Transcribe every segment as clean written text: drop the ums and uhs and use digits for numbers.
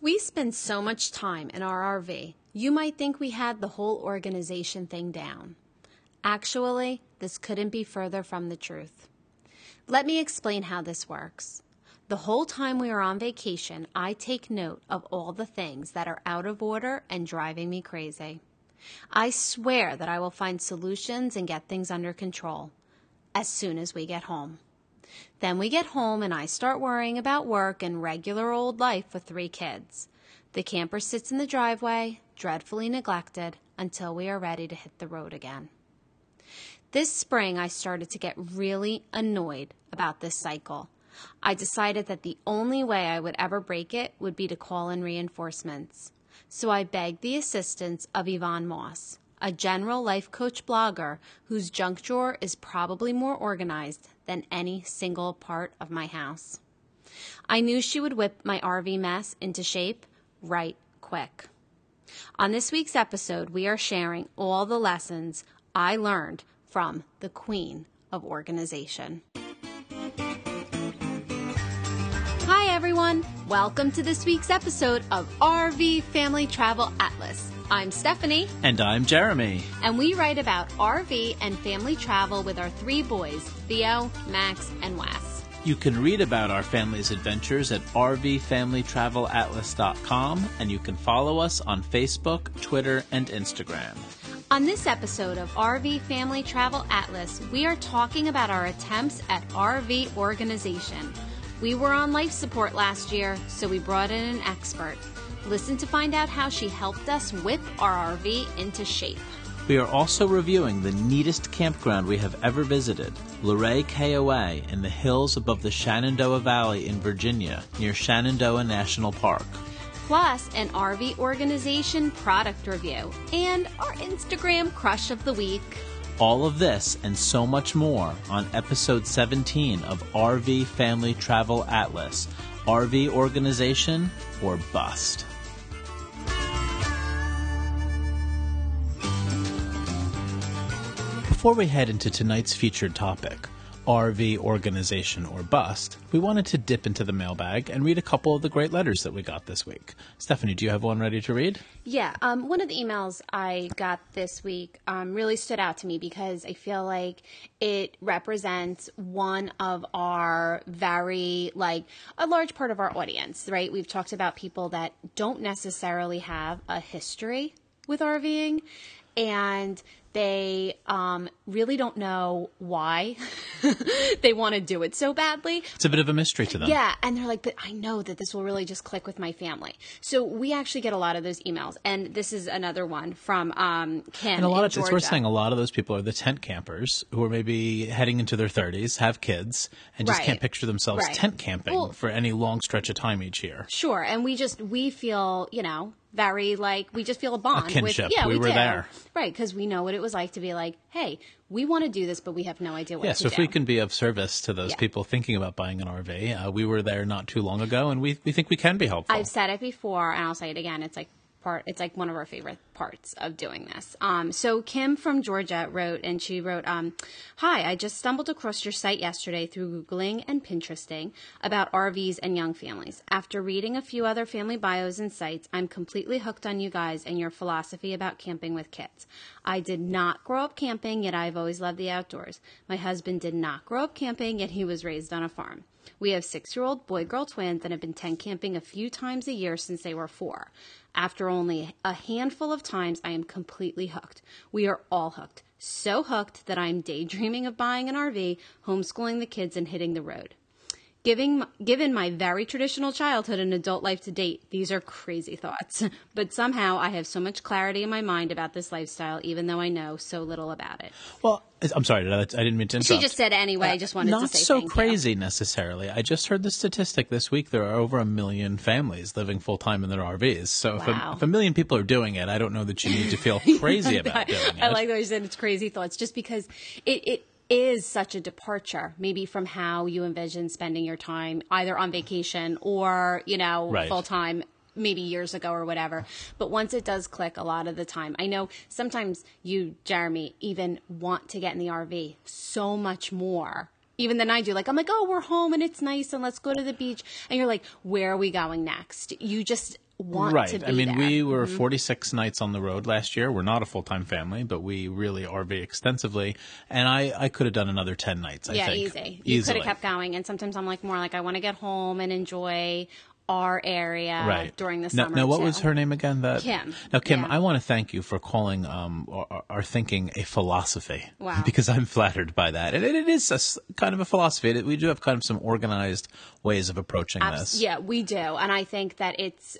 We spend so much time in our RV, you might think we had the whole organization thing down. Actually, this couldn't be further from the truth. Let me explain how this works. The whole time we are on vacation, I take note of all the things that are out of order and driving me crazy. I swear that I will find solutions and get things under control as soon as we get home. Then we get home and I start worrying about work and regular old life with 3 kids. The camper sits in the driveway, dreadfully neglected, until we are ready to hit the road again. This spring, I started to get really annoyed about this cycle. I decided that the only way I would ever break it would be to call in reinforcements. So I begged the assistance of Yvonne Moss, a general life coach blogger whose junk drawer is probably more organized than any single part of my house. I knew she would whip my RV mess into shape right quick. On this week's episode, we are sharing all the lessons I learned from the Queen of Organization. Hi everyone, welcome to this week's episode of RV Family Travel Atlas. I'm Stephanie. And I'm Jeremy. And we write about RV and family travel with our 3 boys, Theo, Max, and Wes. You can read about our family's adventures at rvfamilytravelatlas.com, and you can follow us on Facebook, Twitter, and Instagram. On this episode of RV Family Travel Atlas, we are talking about our attempts at RV organization. We were on life support last year, so we brought in an expert. Listen to find out how she helped us whip our RV into shape. We are also reviewing the neatest campground we have ever visited, Luray KOA in the hills above the Shenandoah Valley in Virginia, near Shenandoah National Park. Plus, an RV organization product review and our Instagram crush of the week. All of this and so much more on episode 17 of RV Family Travel Atlas, RV Organization or Bust. Before we head into tonight's featured topic, RV Organization or Bust, we wanted to dip into the mailbag and read a couple of the great letters that we got this week. Stephanie, do you have one ready to read? Yeah, one of the emails I got this week really stood out to me because I feel like it represents one of our a large part of our audience, right? We've talked about people that don't necessarily have a history with RVing, and they really don't know why they want to do it so badly. It's a bit of a mystery to them. Yeah, and they're like, but I know that this will really just click with my family. So we actually get a lot of those emails, and this is another one from Kim in Georgia. It's worth saying a lot of those people are the tent campers who are maybe heading into their 30s, have kids, and just can't picture themselves tent camping for any long stretch of time each year. Sure, and we feel, very we just feel a bond. A kinship. With, we were do. there. Right, because we know what it was like to be like, hey, we want to do this, but we have no idea what to do. Yeah, so if we can be of service to those people thinking about buying an RV, we were there not too long ago, and we think we can be helpful. I've said it before, and I'll say it again. It's like one of our favorite parts of doing this. So Kim from Georgia wrote, hi, I just stumbled across your site yesterday through Googling and Pinteresting about RVs and young families. After reading a few other family bios and sites, I'm completely hooked on you guys and your philosophy about camping with kids. I did not grow up camping, yet I've always loved the outdoors. My husband did not grow up camping, yet he was raised on a farm. We have 6-year-old boy-girl twins and have been tent camping a few times a year since they were 4. After only a handful of times, I am completely hooked. We are all hooked. So hooked that I'm daydreaming of buying an RV, homeschooling the kids, and hitting the road. Given my very traditional childhood and adult life to date, these are crazy thoughts. But somehow I have so much clarity in my mind about this lifestyle, even though I know so little about it. Well, I'm sorry, I didn't mean to interrupt. She just said anyway. I just wanted to say not so crazy necessarily. I just heard the statistic this week. There are over 1 million families living full-time in their RVs. So if 1 million people are doing it, I don't know that you need to feel crazy about doing it. I like the way you said it's crazy thoughts, just because it is such a departure maybe from how you envision spending your time either on vacation or, full-time maybe years ago or whatever. But once it does click a lot of the time, I know sometimes you, Jeremy, even want to get in the RV so much more even than I do. Like, I'm like, oh, we're home and it's nice and let's go to the beach. And you're like, where are we going next? You just want to be I mean, there. we were 46 nights on the road last year. We're not a full-time family, but we really RV extensively. And I could have done another 10 nights, I think. Easy. You could have kept going. And sometimes I'm like, more like, I want to get home and enjoy our area during the summer. Now, what was her name again? Kim. Now, Kim, Yeah. I want to thank you for calling our thinking a philosophy. Wow. Because I'm flattered by that. And it is kind of a philosophy. We do have kind of some organized ways of approaching this. Yeah, we do. And I think that it's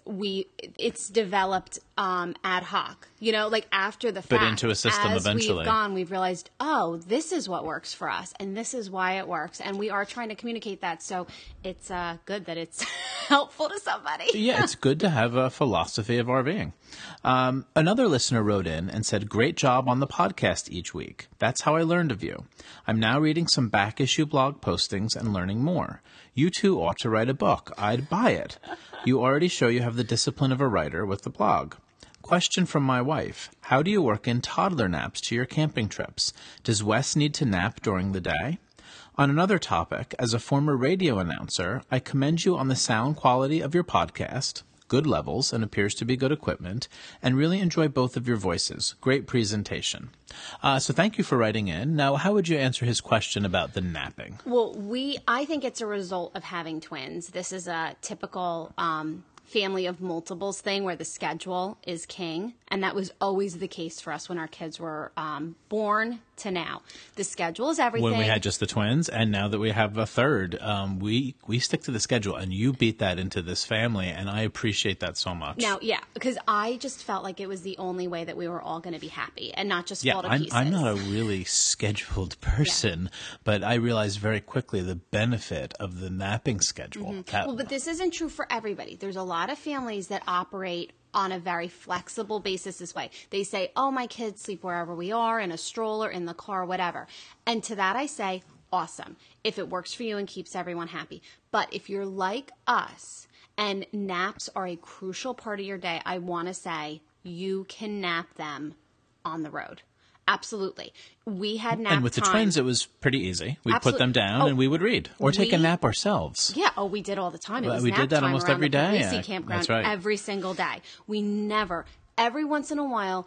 developed ad hoc. You know, like after the fact. But into a system as eventually. We've realized, oh, this is what works for us. And this is why it works. And we are trying to communicate that. So it's good that it's helpful to somebody. Yeah, it's good to have a philosophy of RVing. Another listener wrote in and said, great job on the podcast each week. That's how I learned of you. I'm now reading some back issue blog postings and learning more. You two ought to write a book. I'd buy it. You already show you have the discipline of a writer with the blog. Question from my wife. How do you work in toddler naps to your camping trips? Does Wes need to nap during the day? On another topic, as a former radio announcer, I commend you on the sound quality of your podcast, good levels and appears to be good equipment, and really enjoy both of your voices. Great presentation. So thank you for writing in. Now, how would you answer his question about the napping? Well, I think it's a result of having twins. This is a typical family of multiples thing where the schedule is king. And that was always the case for us when our kids were born to now. The schedule is everything. When we had just the twins, and now that we have a third, we stick to the schedule, and you beat that into this family, and I appreciate that so much. Now, yeah, because I just felt like it was the only way that we were all going to be happy and not just fall to pieces. I'm not a really scheduled person, but I realized very quickly the benefit of the napping schedule. Well, but this isn't true for everybody. There's a lot of families that operate on a very flexible basis this way. They say, oh, my kids sleep wherever we are, in a stroller, in the car, whatever. And to that I say, awesome, if it works for you and keeps everyone happy. But if you're like us and naps are a crucial part of your day, I want to say you can nap them on the road. Absolutely. We had nap time. And with the twins, it was pretty easy. We'd put them down and we would read or take a nap ourselves. Yeah. Oh, we did all the time. It was we nap did that time almost around every the day. Parisi campground. That's right. Every single day. We never, every once in a while,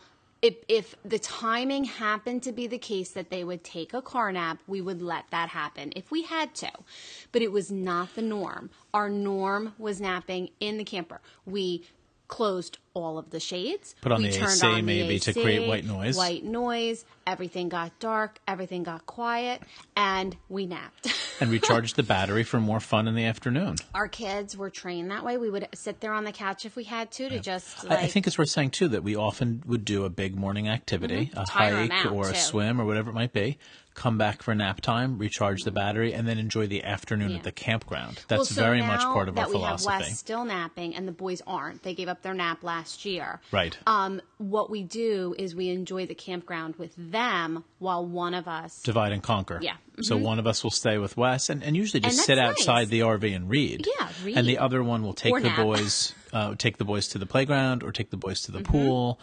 if the timing happened to be the case that they would take a car nap, we would let that happen if we had to. But it was not the norm. Our norm was napping in the camper. We closed all of the shades. Put on we the turned AC on maybe the AC, to create white noise. White noise. Everything got dark. Everything got quiet. And we napped. And recharged the battery for more fun in the afternoon. Our kids were trained that way. We would sit there on the couch if we had to just I think it's worth saying, too, that we often would do a big morning activity, a hike or a swim or whatever it might be, come back for nap time, recharge the battery, and then enjoy the afternoon at the campground. That's very much part of our philosophy. Now that we have Wes still napping and the boys aren't, they gave up their nap last year. Right. What we do is we enjoy the campground with them while one of us... Divide and conquer. Yeah. So one of us will stay with Wes and usually just sit outside the RV and read. Yeah, read. And the other one will take the boys to the playground or take the boys to the pool.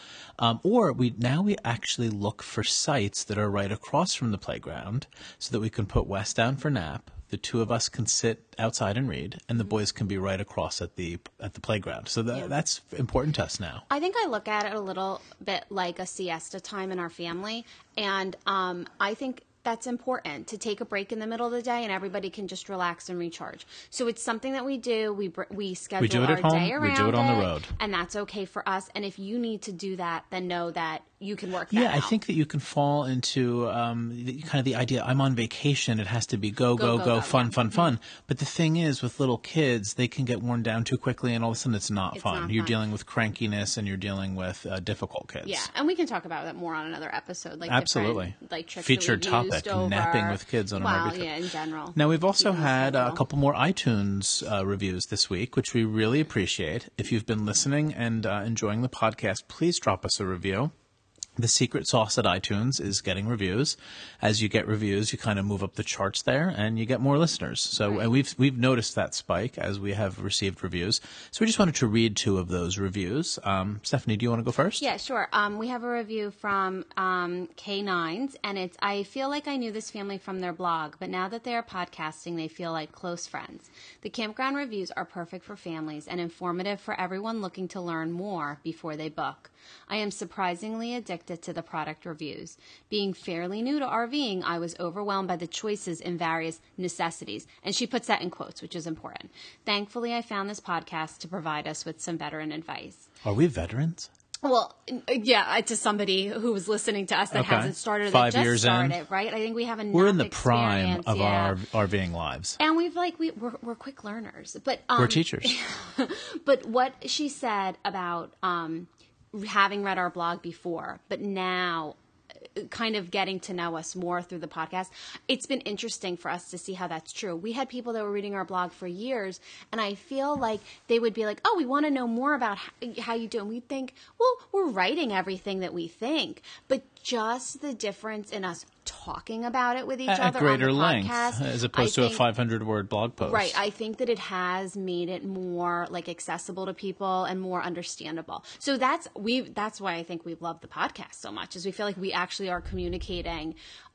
Or we actually look for sites that are right across from the playground so that we can put Wes down for nap. The two of us can sit outside and read, and the boys can be right across at the playground. So that's important to us now. I think I look at it a little bit like a siesta time in our family, and I think that's important to take a break in the middle of the day and everybody can just relax and recharge. So it's something that we do. We schedule do it our at home, day around we do it on the road. And that's okay for us. And if you need to do that, then know that you can work that out. Yeah, I think that you can fall into kind of the idea, I'm on vacation, it has to be go, fun. But the thing is, with little kids, they can get worn down too quickly and all of a sudden it's not fun. You're dealing with crankiness and you're dealing with difficult kids. Yeah, and we can talk about that more on another episode. Like absolutely. Like tricks featured that we've topic, used over, napping with kids on an RV trip. Yeah, in general. Now, we've also had a couple more iTunes reviews this week, which we really appreciate. If you've been listening and enjoying the podcast, please drop us a review. The secret sauce at iTunes is getting reviews. As you get reviews, you kind of move up the charts there, and you get more listeners. So and we've noticed that spike as we have received reviews. So we just wanted to read 2 of those reviews. Stephanie, do you want to go first? Yeah, sure. We have a review from K9s, and it's, I feel like I knew this family from their blog, but now that they are podcasting, they feel like close friends. The campground reviews are perfect for families and informative for everyone looking to learn more before they book. I am surprisingly addicted to the product reviews. Being fairly new to RVing, I was overwhelmed by the choices in various necessities. And she puts that in quotes, which is important. Thankfully, I found this podcast to provide us with some veteran advice. Are we veterans? Well, yeah, to somebody who was listening to us that hasn't started, 5 that years just started, in. Right? I think we have enough We're in the prime of yeah. our RVing lives. And we're quick learners. But we're teachers. But what she said about having read our blog before, but now kind of getting to know us more through the podcast, it's been interesting for us to see how that's true. We had people that were reading our blog for years, and I feel like they would be like, oh, we want to know more about how you do. And we'd think, well, we're writing everything that we think, but just the difference in us talking about it with each other at greater on the length, podcast, as opposed to a 500-word blog post. Right. I think that it has made it more like accessible to people and more understandable. So that's why I think we've loved the podcast so much, is we feel like we actually are communicating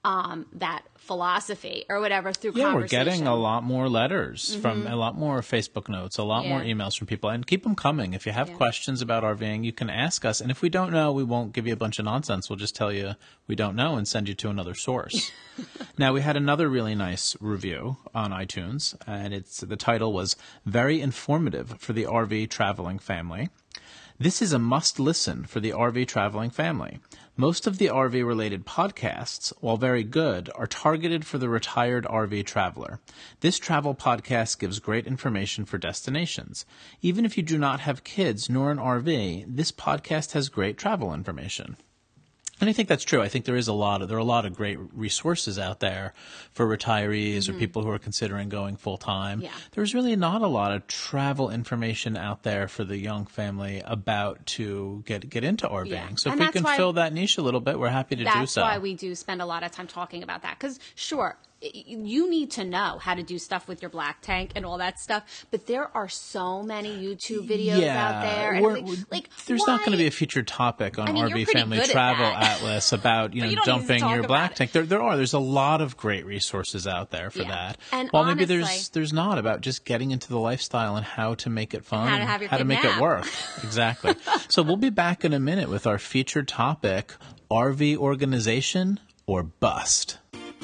that philosophy or whatever through conversation. We're getting a lot more letters from a lot more Facebook notes, a lot more emails from people, and keep them coming. If you have questions about RVing, you can ask us, and if we don't know, we won't give you a bunch of nonsense. We'll just tell you we don't know and send you to another source. Now, we had another really nice review on iTunes, and the title was Very Informative for the RV Traveling Family. This is a must-listen for the RV traveling family. Most of the RV-related podcasts, while very good, are targeted for the retired RV traveler. This travel podcast gives great information for destinations. Even if you do not have kids nor an RV, this podcast has great travel information. And I think that's true. I think there are a lot of great resources out there for retirees or people who are considering going full time. Yeah. There's really not a lot of travel information out there for the young family about to get into RVing. Yeah. So and if we can fill that niche a little bit, we're happy to do so. That's why we do spend a lot of time talking about that. Because sure, you need to know how to do stuff with your black tank and all that stuff, but there are so many YouTube videos out there. And there's not going to be a featured topic on RV Family Travel Atlas about dumping your black tank. There's a lot of great resources out there for that. And well, maybe there's not about just getting into the lifestyle and how to make it fun, how to make it work. Exactly. So we'll be back in a minute with our featured topic: RV organization or bust.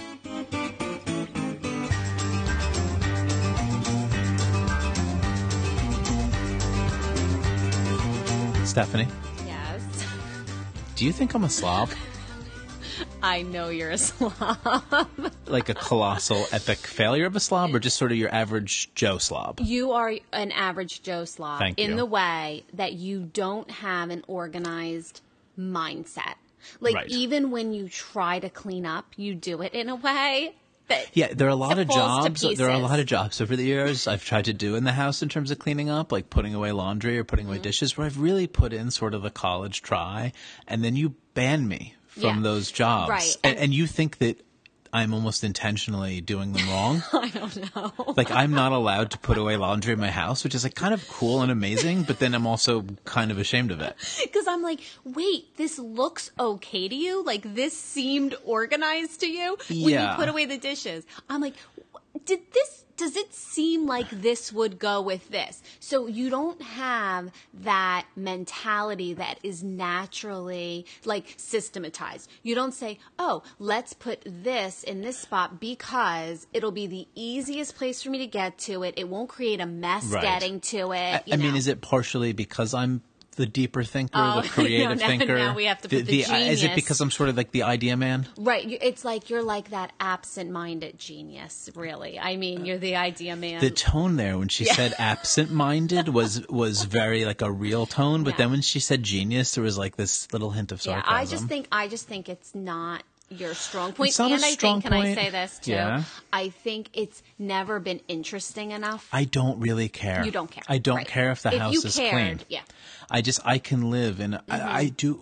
Stephanie? Yes. Do you think I'm a slob? I know you're a slob. Like a colossal, epic failure of a slob, or just sort of your average Joe slob? You are an average Joe slob. Thank you. In the way that you don't have an organized mindset. Even when you try to clean up, you do it in a way that there are a lot of jobs. There are a lot of jobs over the years I've tried to do in the house in terms of cleaning up, like putting away laundry or putting away dishes, where I've really put in sort of the college try, and then you ban me from those jobs. Right. And you think that I'm almost intentionally doing them wrong. I don't know. Like, I'm not allowed to put away laundry in my house, which is like kind of cool and amazing, but then I'm also kind of ashamed of it. Because I'm like, wait, this looks okay to you? Like, this seemed organized to you when you put away the dishes? I'm like, does it seem like this would go with this? So you don't have that mentality that is naturally like systematized. You don't say, oh, let's put this in this spot because it'll be the easiest place for me to get to it. It won't create a mess getting to it. I mean, is it partially because I'm the deeper thinker, the creative thinker? Now we have to put the genius. Is it because I'm sort of like the idea man? Right. It's like you're like that absent-minded genius, really. I mean, you're the idea man. The tone there when she said absent-minded was very like a real tone, but then when she said genius, there was like this little hint of sarcasm. I just think it's not your strong point. It's not and a strong can I point. say this too? Yeah. I think it's never been interesting enough. I don't really care. You don't care. I don't care if the house is clean. Yeah. I can live in, I do, look,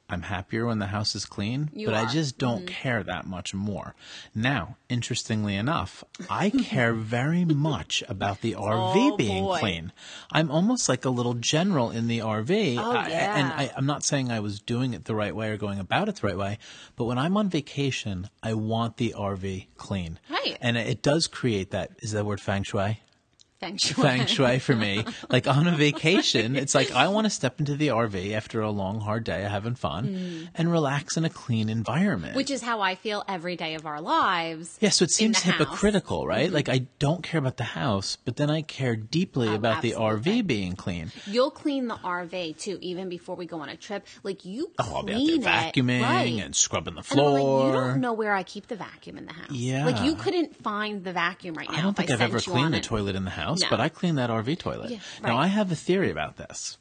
I'm happier when the house is clean, You but I are. just don't care that much more. Now, interestingly enough, I care very much about the RV being boy. clean. I'm almost like a little general in the RV. Oh, yeah. I'm not saying I was doing it the right way or going about it the right way, but when I'm on vacation, I want the RV clean. Right. And it does create that, is that word feng shui? Feng shui. Feng shui for me. Like on a vacation, it's like I want to step into the RV after a long, hard day of having fun and relax in a clean environment. Which is how I feel every day of our lives. Yeah, so it in seems the house. hypocritical, right? Like I don't care about the house, but then I care deeply about absolutely. the RV being clean. You'll clean the RV too, even before we go on a trip. Like you clean I'll be out there vacuuming right. and scrubbing the And I'm floor. like, you don't know where I keep the vacuum in the house. Yeah. Like you couldn't find the vacuum right now. I don't think if I've ever sent you on cleaned the it. toilet in the house, No. but I clean that RV toilet. Yeah, Now, right. I have a theory about this.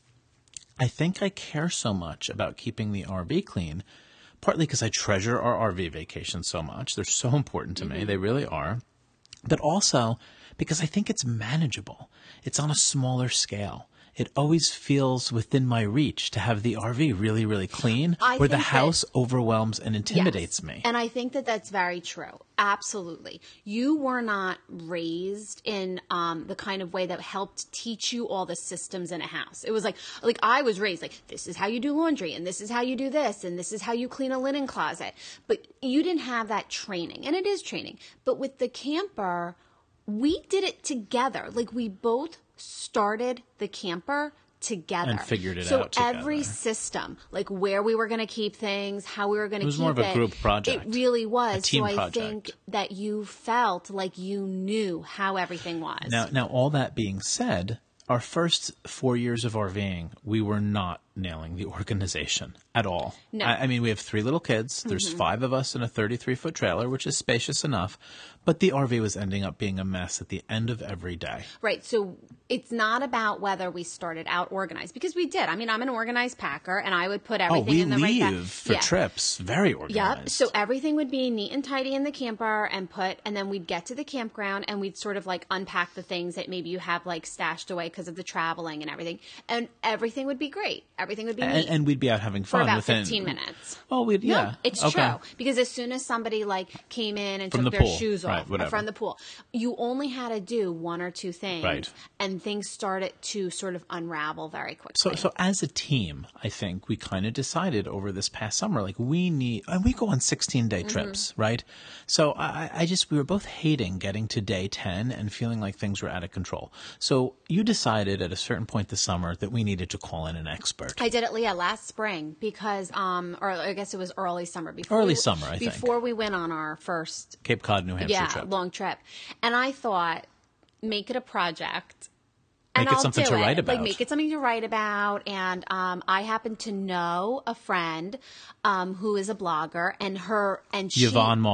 I think I care so much about keeping the RV clean, partly because I treasure our RV vacations so much. They're so important to me. They really are. But also because I think it's manageable. It's on a smaller scale. It always feels within my reach to have the RV really, really clean, I where the think that- house overwhelms and intimidates Yes. me. And I think that that's very true. Absolutely. You were not raised in the kind of way that helped teach you all the systems in a house. It was like I was raised like, this is how you do laundry and this is how you do this and this is how you clean a linen closet. But you didn't have that training. And it is training. But with the camper, we did it together. Like we both started the camper together. And figured it so out together. every system, like where we were going to keep things, how we were going to keep it. was more of a group project. It really was. A team so I project. think that you felt like you knew how everything was. Now, all that being said, our first 4 years of RVing, we were not nailing the organization at all. No. I mean, we have 3 little kids. There's 5 of us in a 33-foot trailer, which is spacious enough. But the RV was ending up being a mess at the end of every day. Right. So it's not about whether we started out organized, because we did. I mean, I'm an organized packer, and I would put everything we in the right leave for trips very organized. Yep. So everything would be neat and tidy in the camper and then we'd get to the campground and we'd sort of like unpack the things that maybe you have like stashed away because of the traveling and everything. And everything would be great. Everything would be neat. And we'd be out having for fun about within 15 minutes. Oh, yeah. No, it's okay. true. Because as soon as somebody like came in and From took the their pool. shoes Right, off whatever. from the pool, you only had to do 1 or 2 things. Right. And things started to sort of unravel very quickly. So as a team, I think we kind of decided over this past summer, like we go on 16-day trips, right? So we were both hating getting to day 10 and feeling like things were out of control. So you decided at a certain point this summer that we needed to call in an expert. I did it, Leah, last spring because, or I guess it was early summer. Summer, I think. Before we went on our first Cape Cod, New Hampshire trip. long trip. And I thought, make it a project. Make and it I'll something do to it. write about. Like, make it something to write about. And I happen to know a friend who is a blogger, and she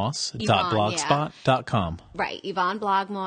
YvonneMoss.blogspot.com. Right, Yvonne Blogmoss.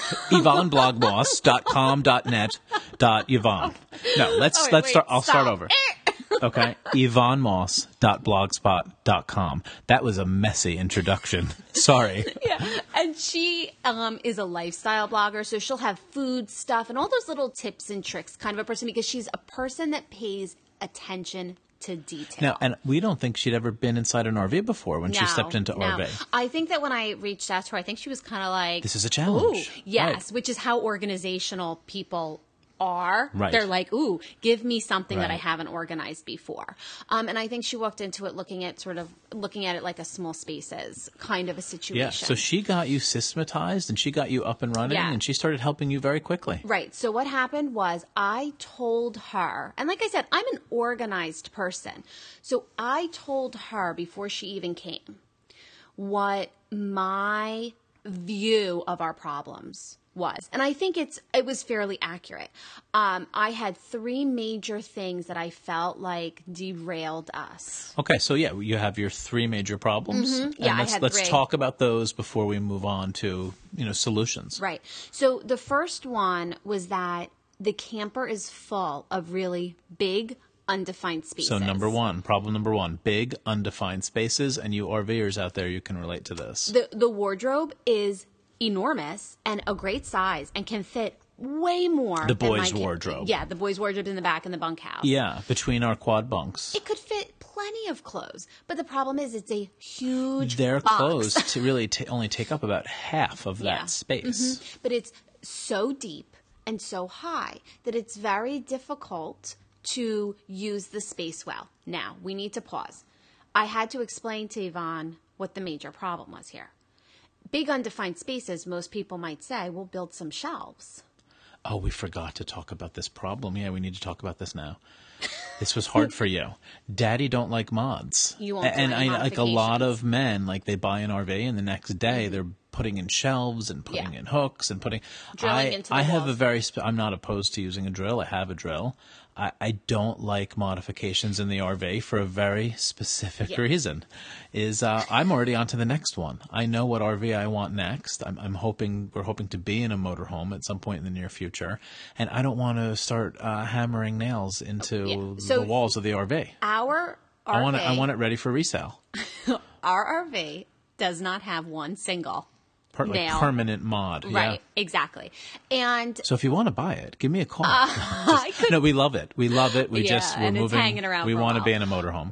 YvonneBlogmoss.com.net. Yvonne. No, let's start. I'll start over. Okay. YvonneMoss.blogspot.com. That was a messy introduction. Sorry. Yeah. And she is a lifestyle blogger, so she'll have food stuff and all those little tips and tricks kind of a person, because she's a person that pays attention to detail. Now, and we don't think she'd ever been inside an RV before when she stepped into RV. I think that when I reached out to her, I think she was kind of like, This is a challenge. Ooh, yes, Right. which is how organizational people are. Right. They're like, ooh, give me something that I Right. haven't organized before. And I think she walked into it looking at it like a small spaces kind of a situation. Yeah, so she got you systematized and she got you up and running and she started helping you very quickly. Right. So what happened was I told her, and like I said, I'm an organized person. So I told her before she even came what my view of our problems was. And I think it was fairly accurate. I had 3 major things that I felt like derailed us. Okay, so yeah, you have your 3 major problems. Mm-hmm. Yeah, and I had let's 3. talk about those before we move on to, solutions. Right. So the first one was that the camper is full of really big, undefined spaces. So problem number one, big, undefined spaces, and you RVers out there, you can relate to this. The wardrobe is enormous and a great size and can fit way more. The boys' wardrobe. Yeah, the boys' wardrobe in the back in the bunkhouse. Yeah, between our quad bunks. It could fit plenty of clothes, but the problem is it's a huge Their box. clothes to really only take up about half of that space. Mm-hmm. But it's so deep and so high that it's very difficult to use the space well. Now, we need to pause. I had to explain to Yvonne what the major problem was here. Big undefined spaces, most people might say, we'll build some shelves. Oh, we forgot to talk about this problem. Yeah, we need to talk about this now. This was hard for you. Daddy don't like mods. You won't do and any like a lot modifications. of men, like they buy an RV and the next day they're putting in shelves and putting in hooks and putting. Drilling into the I have walls. a very. I'm not opposed to using a drill. I have a drill. I don't like modifications in the RV for a very specific reason. I'm already on to the next one. I know what RV I want next. We're hoping to be in a motorhome at some point in the near future, and I don't want to start hammering nails into the walls of the RV. Our RV, I want it ready for resale. our RV does not have one single Like nail. permanent mod. Right, Yeah. exactly. And So if you want to buy it, give me a call. I could No, we love it. We love it. We're and it's moving. hanging around We for a want to while. be in a motorhome.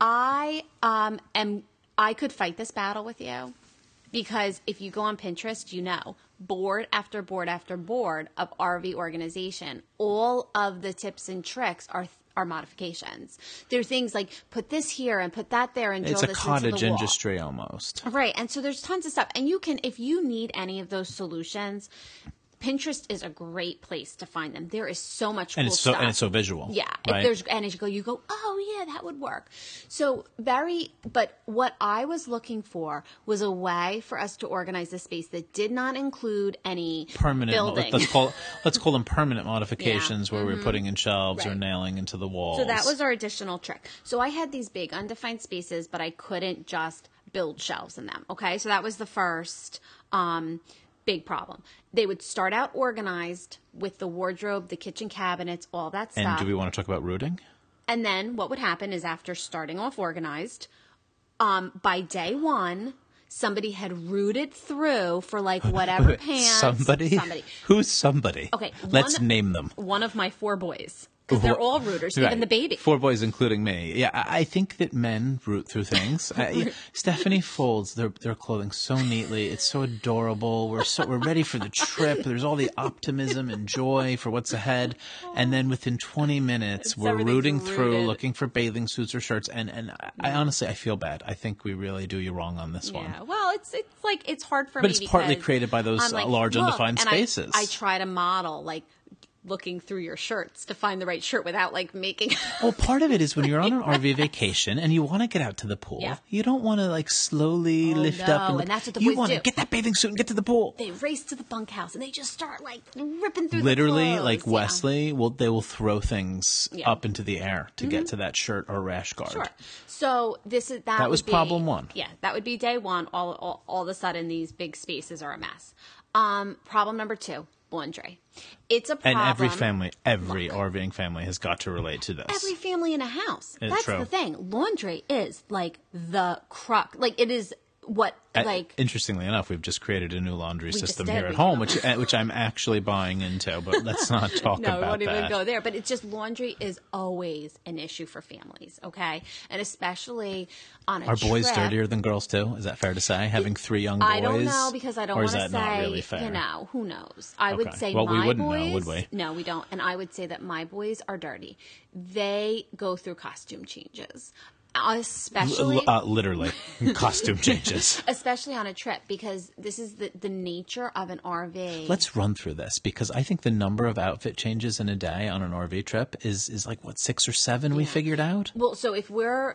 I could fight this battle with you because if you go on Pinterest, you know, board after board after board of RV organization, all of the tips and tricks are modifications. There are things like put this here and put that there and drill It's a this cottage into the wall. industry almost. Right. And so there's tons of stuff. And you can, if you need any of those solutions, Pinterest is a great place to find them. There is so much cool stuff. And it's so visual. Yeah. Right? If you go, oh yeah, that would work. So but what I was looking for was a way for us to organize the space that did not include any permanent. building. Let's call them permanent modifications where we're putting in shelves or Right. nailing into the walls. So that was our additional trick. So I had these big undefined spaces, but I couldn't just build shelves in them. Okay. So that was the first, big problem. They would start out organized with the wardrobe, the kitchen cabinets, all that stuff. And do we want to talk about rooting? And then what would happen is after starting off organized, by day one, somebody had rooted through for like whatever pants. Somebody? Who's somebody? Okay. Let's name them. One of my 4 boys. Because they're all rooters, Right. even the baby. 4 boys, including me. Yeah, I think that men root through things. Stephanie folds their clothing so neatly. It's so adorable. We're ready for the trip. There's all the optimism and joy for what's ahead. And then within 20 minutes, we're everything's rooting through, rooted. looking for bathing suits or shirts. And I honestly, I feel bad. I think we really do you wrong on this one. Yeah, well, it's like it's hard for But me. it's partly because created by those I'm like, large look, undefined and spaces. I try to model like looking through your shirts to find the right shirt without like making. Well, part of it is when you're on an RV vacation and you want to get out to the pool, Yeah. you don't want to like slowly lift no, up. and that's what the you boys want to do. get that bathing suit and get to the pool. They race to the bunkhouse and they just start like ripping through. Literally, the clothes. like Yeah. Wesley, they will throw things Yeah. up into the air to get to that shirt or rash guard. Sure. So that was would be, problem one. Yeah, that would be day one. All of a sudden, these big spaces are a mess. Problem number 2, laundry. It's a And problem. every RVing family has got to relate to this. Every family in a house. It's That's true. the thing. Laundry is like the crux. Like it is what like. Interestingly enough, we've just created a new laundry just system did. here at We home, can- which I'm actually buying into. But let's not talk No, we about won't that. even go there. But it's just laundry is always an issue for families, okay? And especially on a Are boys trip. dirtier than girls too? Is that fair to say? Having 3 young boys? I don't know because I don't or want is to that say, not really fair? you know, who knows? I would Okay. say Well, we my wouldn't know, boys. would we? No, we don't. And I would say that my boys are dirty. They go through costume changes, especially Literally, costume changes. especially on a trip because this is the nature of an RV. Let's run through this because I think the number of outfit changes in a day on an RV trip is like, what, 6 or 7 we figured out? Well, so if we're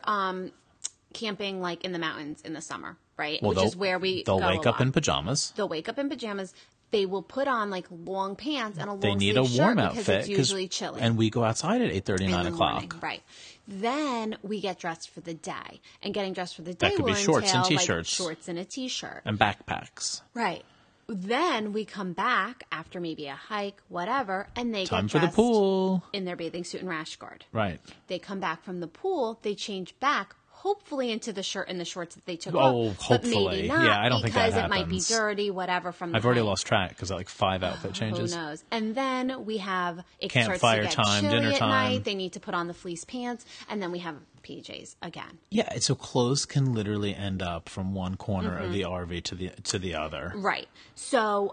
camping like in the mountains in the summer, right? Well, Which is where they'll go wake a up lot. in pajamas. They'll wake up in pajamas. They will put on like long pants and a long They need a sleeve warm shirt outfit because it's usually chilly. and we go outside at 8:30, in 9 the o'clock. morning, right? Then we get dressed for the day, and getting dressed for the day That could be will shorts and entail, t-shirts. like shorts and a t-shirt, And backpacks. right? Then we come back after maybe a hike, whatever, and they Time get for the dressed pool. in their bathing suit and rash guard. Right. They come back from the pool, they change back, hopefully into the shirt and the shorts that they took Oh, off. hopefully. But maybe not, Yeah, I don't think that because it might be happens. dirty, whatever, from the I've already height. lost track because like 5 outfit changes. Who knows? And then we have it Campfire starts to get time, chilly dinner at time. night. They need to put on the fleece pants, and then we have PJs again. Yeah, so clothes can literally end up from one corner Mm-hmm. of the RV to the other. Right. So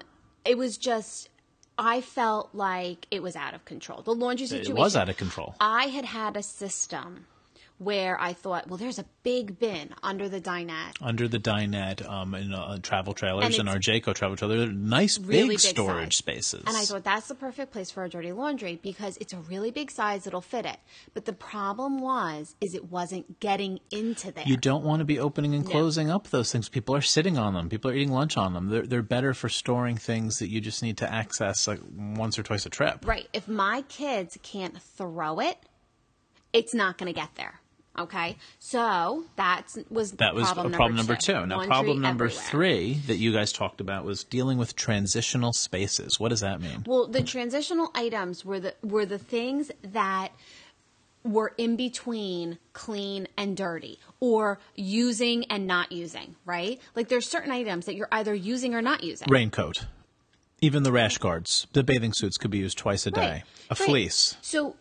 it was just, I felt like it was out of control. The laundry situation. It was out of control. I had a system where I thought, well, there's a big bin under the dinette. Under the dinette, in travel trailers, And and our Jayco travel trailer, nice really big big storage size. spaces. And I thought that's the perfect place for a dirty laundry because it's a really big size, it'll fit it. But the problem is it wasn't getting into there. You don't want to be opening and closing up those things. People are sitting on them. People are eating lunch on them. They're better for storing things that you just need to access like once or twice a trip. Right. If my kids can't throw it, it's not going to get there. Okay, so that was problem number two. Now, Laundry problem number everywhere. 3 that you guys talked about was dealing with transitional spaces. What does that mean? Well, the transitional items were the things that were in between clean and dirty, or using and not using. Right? Like there's certain items that you're either using or not using. Raincoat. Even the rash guards. The bathing suits could be used twice a day. Right. A fleece. So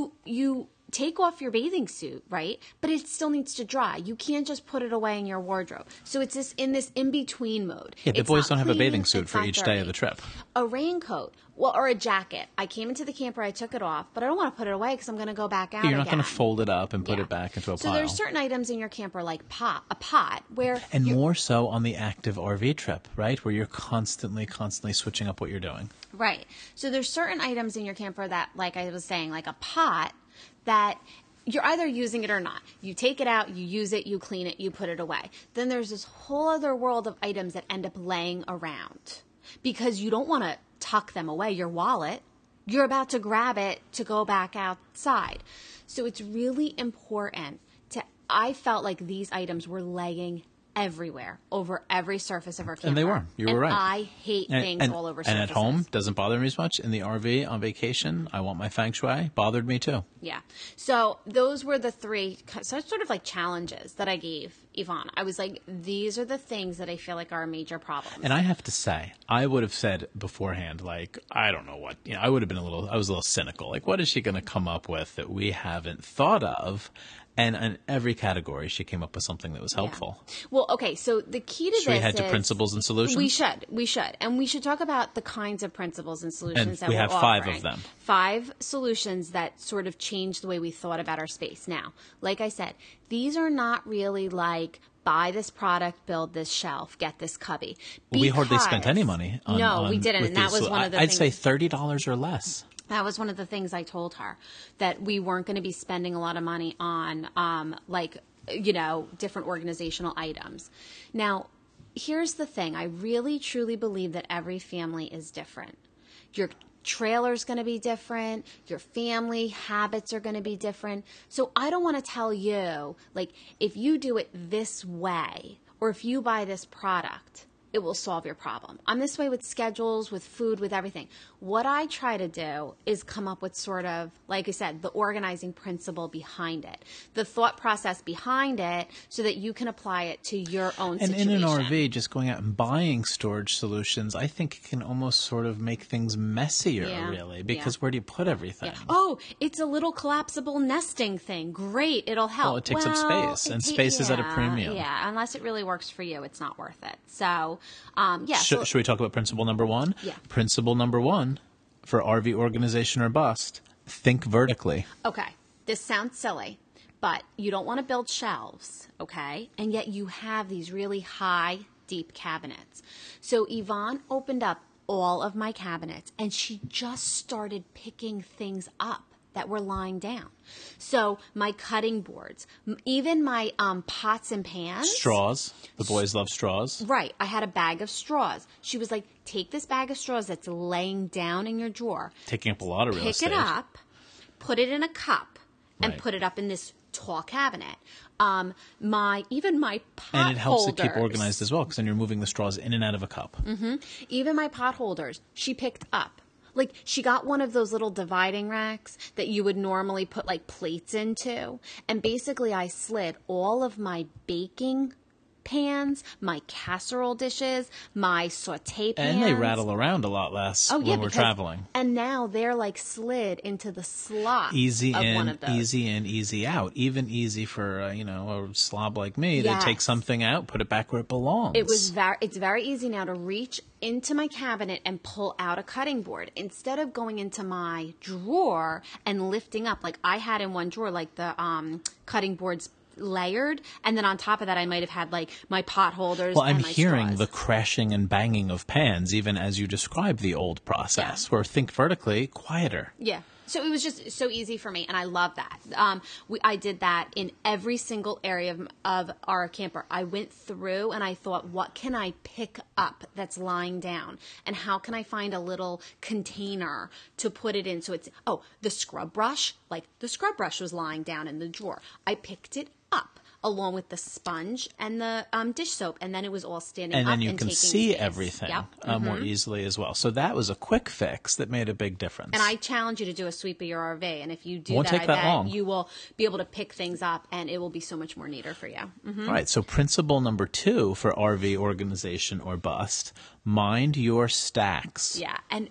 you take off your bathing suit, right? But it still needs to dry. You can't just put it away in your wardrobe. So it's this in-between mode. Yeah, the It's boys not don't have a clean, bathing suit it's for not each day dirty. of the trip. A raincoat, or a jacket. I came into the camper, I took it off, but I don't want to put it away because I'm going to go back out You're not again. going to fold it up and put Yeah. it back into a So pile. there's certain items in your camper, like a pot, where And you're- more so on the active RV trip, right? Where you're constantly switching up what you're doing. Right. So there's certain items in your camper that, like I was saying, like a pot, that you're either using it or not. You take it out, you use it, you clean it, you put it away. Then there's this whole other world of items that end up laying around because you don't want to tuck them away, your wallet. You're about to grab it to go back outside. So it's really important I felt like these items were laying everywhere over every surface of our camper. And they were. You were and right. I hate things all over surfaces. And at home, doesn't bother me as much. In the RV, on vacation, I want my feng shui. Bothered me too. Yeah. So those were the 3 sort of like challenges that I gave Yvonne. I was like, these are the things that I feel like are major problems. And I have to say, I would have said beforehand, like, I don't know what, I would have been I was a little cynical. Like, what is she going to come up with that we haven't thought of? And in every category, she came up with something that was helpful. Yeah. Well, okay, so the key to Should we head to principles and solutions? We should. And we should talk about the kinds of principles and solutions And that we we're have 5 offering. of them. 5 solutions that sort of change the way we thought about our space. Now, like I said, these are not really like, buy this product, build this shelf, get this cubby. We hardly spent Because- any money on we didn't, with and that these. was one of the I'd things. say $30 or less. That was one of the things I told her, that we weren't going to be spending a lot of money on, different organizational items. Now, here's the thing. I really, truly believe that every family is different. Your trailer's going to be different. Your family habits are going to be different. So I don't want to tell you, like, if you do it this way, or if you buy this product, it will solve your problem. I'm this way with schedules, with food, with everything. What I try to do is come up with sort of, like I said, the organizing principle behind it, the thought process behind it, so that you can apply it to your own And situation. in an RV, just going out and buying storage solutions, I think it can almost sort of make things messier, Yeah. really, because Yeah. where do you put everything? Oh, it's a little collapsible nesting thing. Great, it'll help. Well, it takes up space, and space is at a premium. Yeah, unless it really works for you, it's not worth it. So, Should we talk about principle number 1? Yeah. Principle number 1 for RV organization or bust, think vertically. Okay, this sounds silly, but you don't want to build shelves, okay? And yet you have these really high, deep cabinets. So Yvonne opened up all of my cabinets, and she just started picking things up that were lying down. So my cutting boards, even my pots and pans. Straws. The boys love straws. Right. I had a bag of straws. She was like, take this bag of straws that's laying down in your drawer, Taking up a lot of real pick estate. it up, put it in a cup, and Right. put it up in this tall cabinet. My pot And it helps to keep holders- organized as well, because then you're moving the straws in and out of a cup. Even my pot holders, she picked up. Like, she got one of those little dividing racks that you would normally put, like, plates into. And basically, I slid all of my baking pans, my casserole dishes, my saute pans. And they rattle around a lot less when we're traveling. And now they're, like, slid into the slot easy of in, one of those. Easy in, easy out. Even easy for, a slob like me to take something out, put it back where it belongs. It's very easy now to reach into my cabinet and pull out a cutting board instead of going into my drawer and lifting up. Like, I had in one drawer, like, the cutting boards layered, and then on top of that I might have had like my pot holders. Well, I'm and my hearing straws. the crashing and banging of pans even as you describe the old process, where think vertically, quieter. Yeah. So it was just so easy for me, and I love that. I did that in every single area of our camper. I went through and I thought, what can I pick up that's lying down? And how can I find a little container to put it in? So it's, the scrub brush. Like, the scrub brush was lying down in the drawer. I picked it up along with the sponge and the dish soap, and then it was all standing up and then you can see space. everything more easily as well. So that was a quick fix that made a big difference. And I challenge you to do a sweep of your RV, and if you do Won't take that long. you will be able to pick things up, and it will be so much more neater for you. Mm-hmm. All right, so principle number 2 for RV organization or bust, mind your stacks. Yeah, and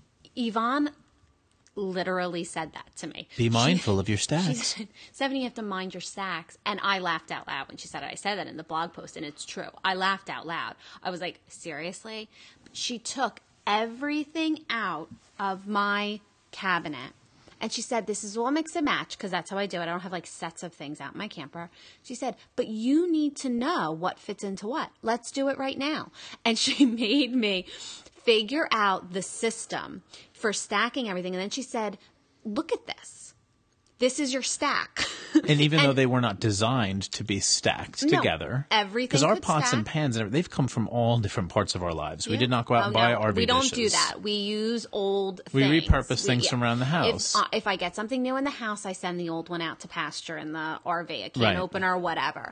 Yvonne literally said that to me. Be mindful of your She stacks. said, Stephanie, you have to mind your stacks. And I laughed out loud when she said it. I said that in the blog post, and it's true. I laughed out loud. I was like, seriously? She took everything out of my cabinet, and she said, this is all mix and match, because that's how I do it. I don't have like sets of things out in my camper. She said, but you need to know what fits into what. Let's do it right now. And she made me figure out the system for stacking everything. And then she said, look at this. This is your stack. And even though they were not designed to be stacked together, everything, because our could pots stack. and pans, they've come from all different parts of our lives. We did not go out and buy RV dishes. We don't do that. We use old We things. repurpose things from around the house. If I get something new in the house, I send the old one out to pasture in the RV, a can Right. opener or whatever.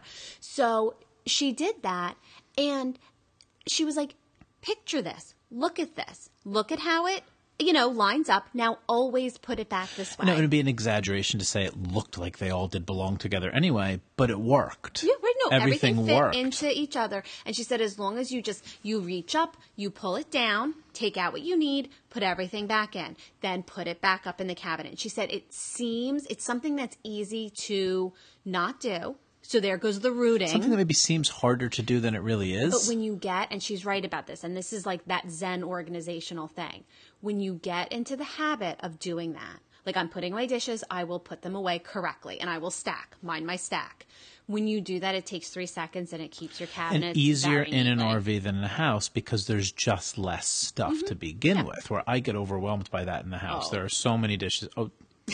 So she did that, and she was like, picture this. Look at this. Look at how it, lines up. Now always put it back this way. No, it would be an exaggeration to say it looked like they all did belong together anyway, but it worked. Yeah, right. No, everything fit worked into each other. And she said, as long as you reach up, you pull it down, take out what you need, put everything back in, then put it back up in the cabinet. And she said, it's something that's easy to not do. So there goes the rooting. Something that maybe seems harder to do than it really is. But when you get, and she's right about this, and this is like that Zen organizational thing, when you get into the habit of doing that, like I'm putting away dishes, I will put them away correctly, and I will mind my stack. When you do that, it takes 3 seconds, and it keeps your cabinet and easier very in an neatly. RV than in a house because there's just less stuff to begin with, where I get overwhelmed by that in the house. There are so many dishes. Oh,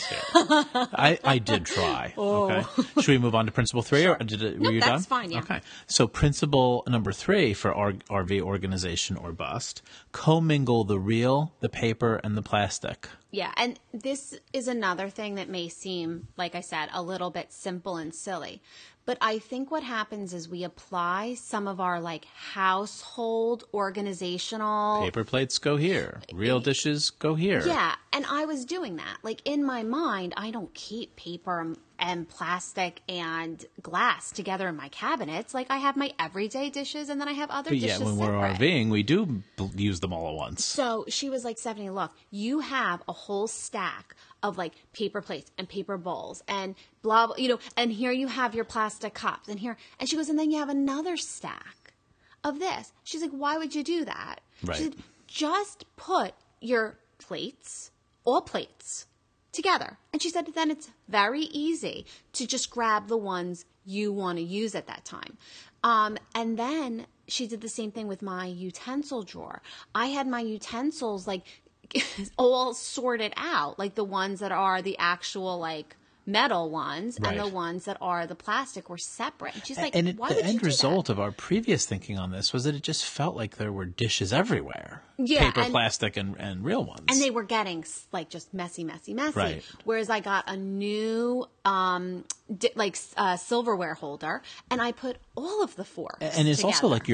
I did try. Okay. Should we move on to principle 3? Or were you done? That's fine, yeah. Okay. So principle number 3 for RV organization or bust, commingle the real, the paper, and the plastic. Yeah, and this is another thing that may seem, like I said, a little bit simple and silly. But I think what happens is we apply some of our like household organizational. Paper plates go here. Real dishes go here. Yeah, and I was doing that. Like in my mind, I don't keep paper and plastic and glass together in my cabinets. Like I have my everyday dishes, and then I have other But dishes yeah, when we're separate. RVing, we do use them all at once. So she was like, Stephanie, look, you have a whole stack of like paper plates and paper bowls and blah, blah, and here you have your plastic cups and here. And she goes, and then you have another stack of this. She's like, why would you do that? Right. She said, just put your plates, all plates, together. And she said, then it's very easy to just grab the ones you want to use at that time. And then she did the same thing with my utensil drawer. I had my utensils like all sorted out, like the ones that are the actual like metal ones and the ones that are the plastic were separate. And she's like, and why the would you end do result that? of our previous thinking on this was that it just felt like there were dishes everywhere. Yeah, Paper, and- plastic, and real ones. And they were getting like just messy. Right. Whereas I got a new silverware holder, and I put all of the forks And it's also together. like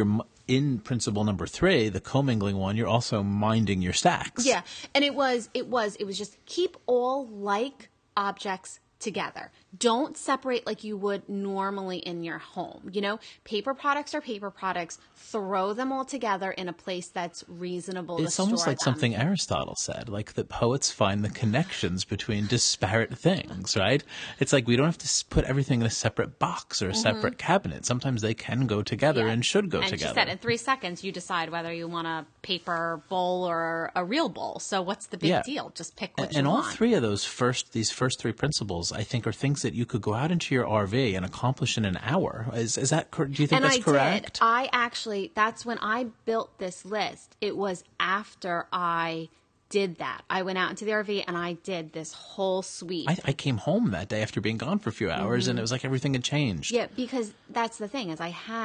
in principle number 3, the commingling one, you're also minding your stacks. Yeah. And it was just keep all like objects together. Don't separate like you would normally in your home. You know, paper products are paper products. Throw them all together in a place that's reasonable to store them. It's almost like something Aristotle said, like that poets find the connections between disparate things, right? It's like we don't have to put everything in a separate box or a separate cabinet. Sometimes they can go together and should go together. And she said in 3 seconds you decide whether you want a paper bowl or a real bowl. So what's the big deal? Just pick what you want. And all 3 of these first 3 principles, I think, are things that you could go out into your RV and accomplish in an hour. Is that correct? Do you think that's correct? I actually, that's when I built this list. It was after I did that. I went out into the RV and I did this whole suite. I came home that day after being gone for a few hours and it was like everything had changed. Yeah, because that's the thing is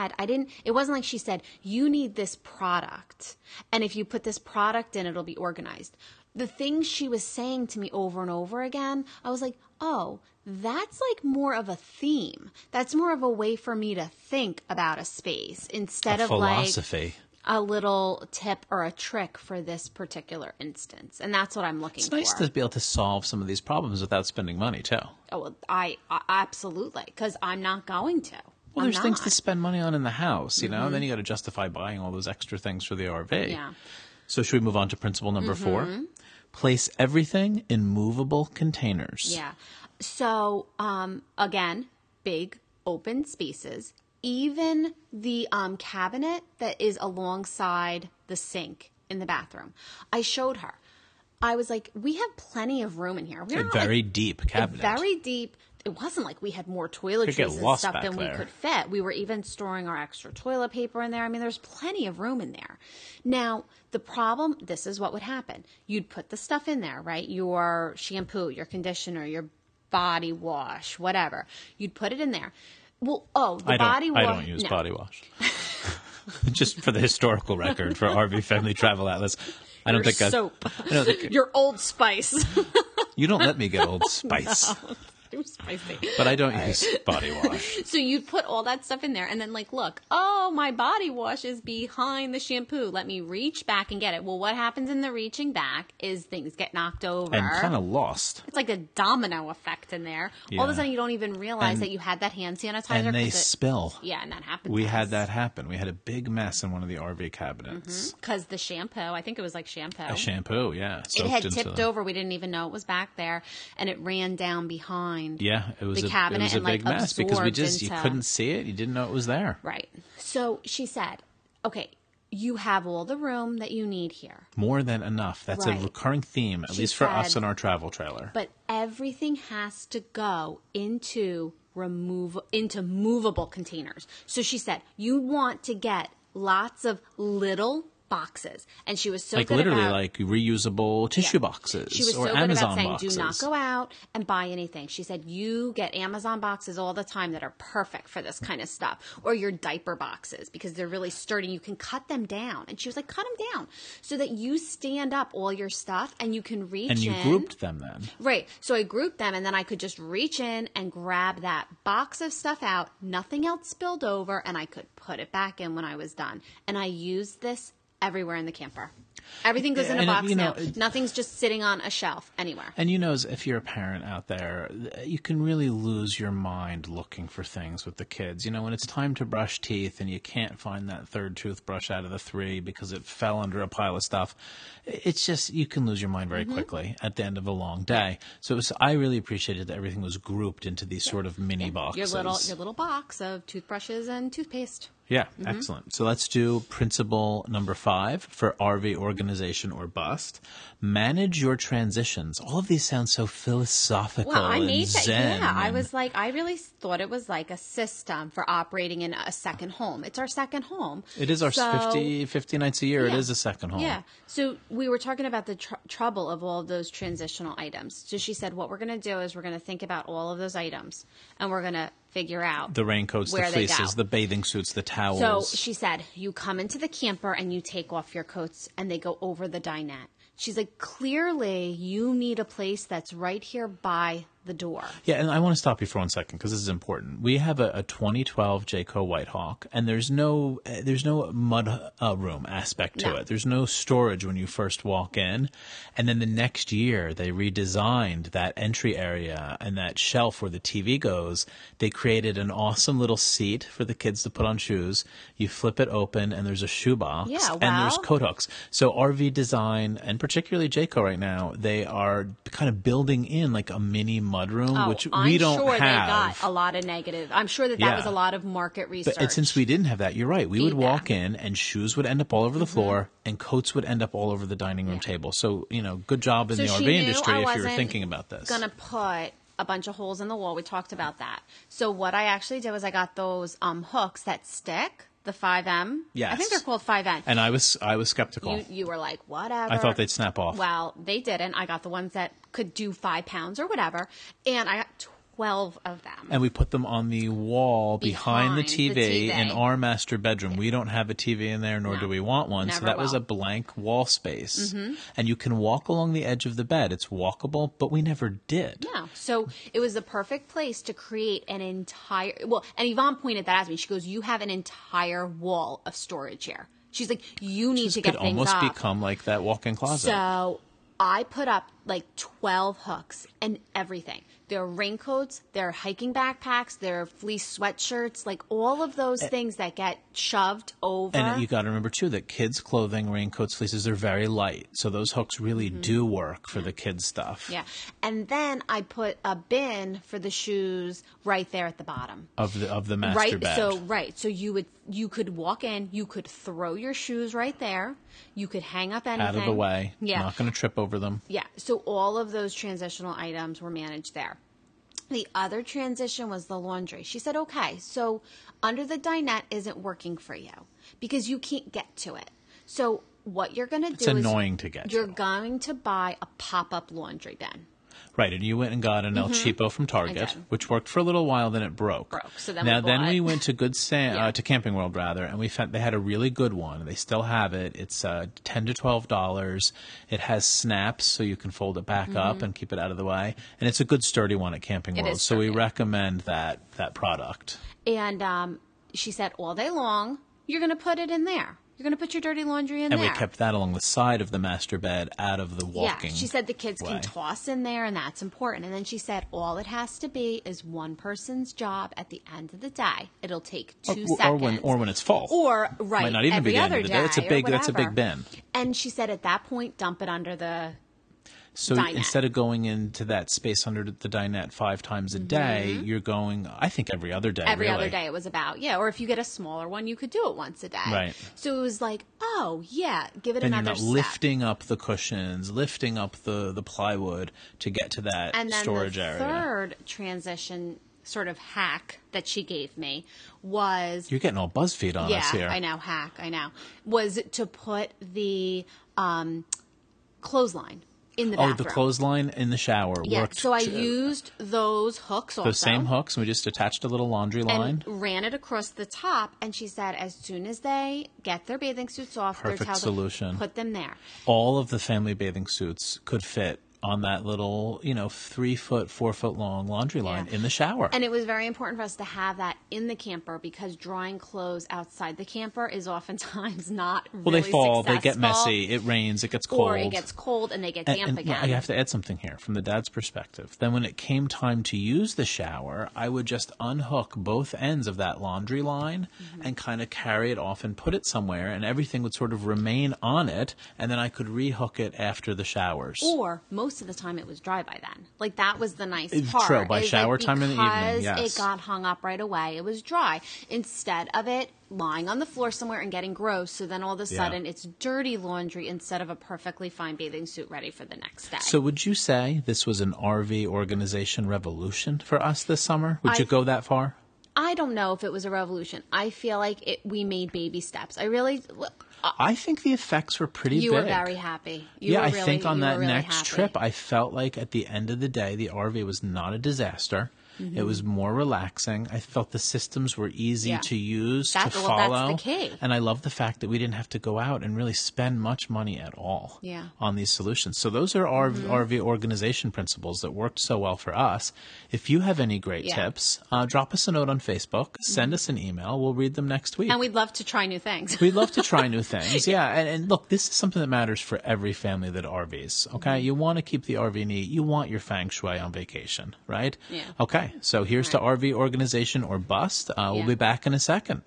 it wasn't like she said, you need this product. And if you put this product in, it'll be organized. The things she was saying to me over and over again, I was like, oh, that's like more of a theme. That's more of a way for me to think about a space instead of philosophy. Like a little tip or a trick for this particular instance. And that's what I'm looking for. It's nice to be able to solve some of these problems without spending money, too. Oh, well, I absolutely, because I'm not going to. Well, there's things to spend money on in the house, you know? Then you got to justify buying all those extra things for the RV. Yeah. So should we move on to principle number 4? Place everything in movable containers. Yeah. So, again, big open spaces. Even the cabinet that is alongside the sink in the bathroom. I showed her. I was like, we have plenty of room in here. A very deep cabinet. Very deep. It wasn't like we had more toiletries and stuff than we could fit. We were even storing our extra toilet paper in there. I mean, there's plenty of room in there. Now, the problem, this is what would happen. You'd put the stuff in there, right? Your shampoo, your conditioner, your body wash, whatever. You'd put it in there. Well, body wash. I don't use body wash. Just for the historical record for RV Family Travel Atlas. I don't think soap. Your Old Spice. You don't let me get Old Spice. No. Too spicy. But I don't use body wash. So you'd put all that stuff in there and then like, look, oh, my body wash is behind the shampoo. Let me reach back and get it. Well, what happens in the reaching back is things get knocked over. And kind of lost. It's like a domino effect in there. Yeah. All of a sudden you don't even realize that you had that hand sanitizer. And they spill. Yeah, and that happens. We had that happen. We had a big mess in one of the RV cabinets. Because the shampoo, I think it was like shampoo. A shampoo, yeah. It had tipped over. We didn't even know it was back there. And it ran down behind. Yeah, it was the cabinet, it was a big mess because you couldn't see it. You didn't know it was there. Right. So she said, okay, you have all the room that you need here. More than enough. That's a recurring theme, at least for us in our travel trailer. But everything has to go into movable containers. So she said, you want to get lots of little boxes. And she was so good literally about, like reusable tissue boxes she was or so Amazon good about saying, boxes. do not go out and buy anything. She said, you get Amazon boxes all the time that are perfect for this kind of stuff, or your diaper boxes because they're really sturdy. You can cut them down. And she was like, cut them down so that you stand up all your stuff and you can reach in. And you grouped them then. Right. So I grouped them and then I could just reach in and grab that box of stuff out. Nothing else spilled over and I could put it back in when I was done. And I used this everywhere in the camper. Everything goes in a box now. Nothing's just sitting on a shelf anywhere. And if you're a parent out there, you can really lose your mind looking for things with the kids. When it's time to brush teeth and you can't find that third toothbrush out of the 3 because it fell under a pile of stuff, it's just, you can lose your mind very quickly at the end of a long day. So I really appreciated that everything was grouped into these sort of mini boxes. Your little box of toothbrushes and toothpaste. Yeah, excellent. So let's do principle number 5 for RV organization or bust. Manage your transitions. All of these sound so philosophical and zen. Yeah, I was like, I really thought it was like a system for operating in a second home. It's our second home. It is our 50 nights a year. Yeah. It is a second home. Yeah. So we were talking about the trouble of all of those transitional items. So she said, what we're going to do is we're going to think about all of those items and we're going to figure out the raincoats, the fleeces, the bathing suits, the towels. So she said, you come into the camper and you take off your coats and they go over the dinette. She's like, clearly you need a place that's right here by the door. Yeah, and I want to stop you for 1 second because this is important. We have a 2012 Jayco Whitehawk, and there's no mud room aspect to it. There's no storage when you first walk in, and then the next year they redesigned that entry area and that shelf where the TV goes. They created an awesome little seat for the kids to put on shoes. You flip it open, and there's a shoebox, and there's coat hooks. So RV design, and particularly Jayco right now, they are kind of building in like a mini mudroom, which we don't have. I'm sure they got a lot of negative. I'm sure that was a lot of market research. But since we didn't have that, you're right. We would walk in and shoes would end up all over the floor and coats would end up all over the dining room table. So, good job in the RV industry if you were thinking about this. Going to put a bunch of holes in the wall. We talked about that. So what I actually did was I got those hooks that stick. The 5M. Yes. I think they're called 5N. And I was skeptical. You were like, whatever. I thought they'd snap off. Well, they didn't. I got the ones that could do 5 pounds or whatever. And I got 12 of them. And we put them on the wall behind the TV in our master bedroom. We don't have a TV in there, nor do we want one. So that was a blank wall space. And you can walk along the edge of the bed. It's walkable, but we never did. No. So it was the perfect place to create an entire, and Yvonne pointed that out to me. She goes, you have an entire wall of storage here. She's like, you need to get things up. It could almost up. become like that walk-in closet. So I put up like 12 hooks and everything. There are raincoats, there are hiking backpacks, there are fleece sweatshirts, like all of those things that get shoved over. And you got to remember, too, that kids' clothing, raincoats, fleeces, they're very light. So those hooks really do work for the kids' stuff. Yeah. And then I put a bin for the shoes right there at the bottom. Of the master bed. So you could walk in, you could throw your shoes right there. You could hang up anything. Out of the way. Yeah. Not going to trip over them. Yeah. So all of those transitional items were managed there. The other transition was the laundry. She said, okay, so under the dinette isn't working for you because you can't get to it. So what you're going to do is... It's annoying to get You're going to buy a pop-up laundry bin. Right, and you went and got an El Cheapo from Target, which worked for a little while, then it broke. So then then we went to to Camping World rather, and we found they had a really good one. They still have it. It's $10 to $12. It has snaps, so you can fold it back up and keep it out of the way. And it's a good sturdy one at Camping World. So we recommend that product. And she said all day long, you're going to put it in there. You're going to put your dirty laundry in there. And we kept that along the side of the master bed out of the walking. Yeah, she said the kids can toss in there, and that's important. And then she said all it has to be is one person's job at the end of the day. It'll take 2 seconds. Or when it's full. Or, might not even be the end of the day. That's a big bin. And she said at that point, dump it under the So dinette. Instead of going into that space under the dinette 5 times a day, you're going, I think, every other day. Every other day it was about, or if you get a smaller one, you could do it once a day. Right. So it was like, give it and another you're not step. lifting up the cushions, lifting up the plywood to get to that storage area. And then the third transition sort of hack that she gave me was... You're getting all BuzzFeed on us here. Yeah, I know. Was to put the clothesline in the bathroom. Oh, the clothesline in the shower worked. So I used those hooks also. Those same hooks, and we just attached a little laundry line. And ran it across the top, and she said as soon as they get their bathing suits off, Perfect solution. Put them there. All of the family bathing suits could fit on that little, 3-foot, 4-foot long laundry line in the shower. And it was very important for us to have that in the camper because drying clothes outside the camper is oftentimes not really they fall, successful. They get messy, it rains, it gets cold. Or it gets cold and they get damp again. I have to add something here from the dad's perspective. Then when it came time to use the shower, I would just unhook both ends of that laundry line and kind of carry it off and put it somewhere, and everything would sort of remain on it, and then I could rehook it after the showers. Or most of the time it was dry by then. Like that was the nice part. True, by shower time in the evening, yes. Because it got hung up right away, it was dry. Instead of it lying on the floor somewhere and getting gross, so then all of a sudden it's dirty laundry instead of a perfectly fine bathing suit ready for the next day. So would you say this was an RV organization revolution for us this summer? Would you go that far? I don't know if it was a revolution. I feel like we made baby steps. I think the effects were pretty big. You were very happy. I think on that next happy. trip, I felt like at the end of the day, the RV was not a disaster. Mm-hmm. It was more relaxing. I felt the systems were easy to use, to follow. That's the key. And I love the fact that we didn't have to go out and really spend much money at all on these solutions. So those are RV organization principles that worked so well for us. If you have any great tips, drop us a note on Facebook, send us an email. We'll read them next week. And we'd love to try new things. We'd love to try new things. Yeah. And look, this is something that matters for every family that RVs. Okay. You want to keep the RV neat. You want your feng shui on vacation, right? Yeah. Okay. So here's to RV organization or bust. We'll be back in a second.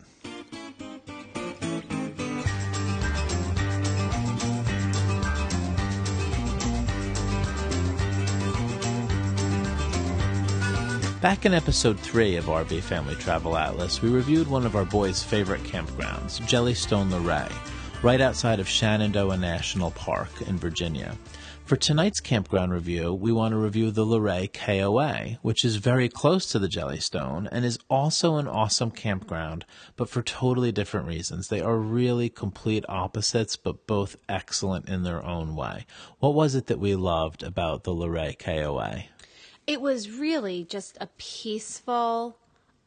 Back in episode 3 of RV Family Travel Atlas, we reviewed one of our boys' favorite campgrounds, Jellystone Luray, right outside of Shenandoah National Park in Virginia. For tonight's campground review, we want to review the Luray KOA, which is very close to the Jellystone and is also an awesome campground, but for totally different reasons. They are really complete opposites, but both excellent in their own way. What was it that we loved about the Luray KOA? It was really just a peaceful,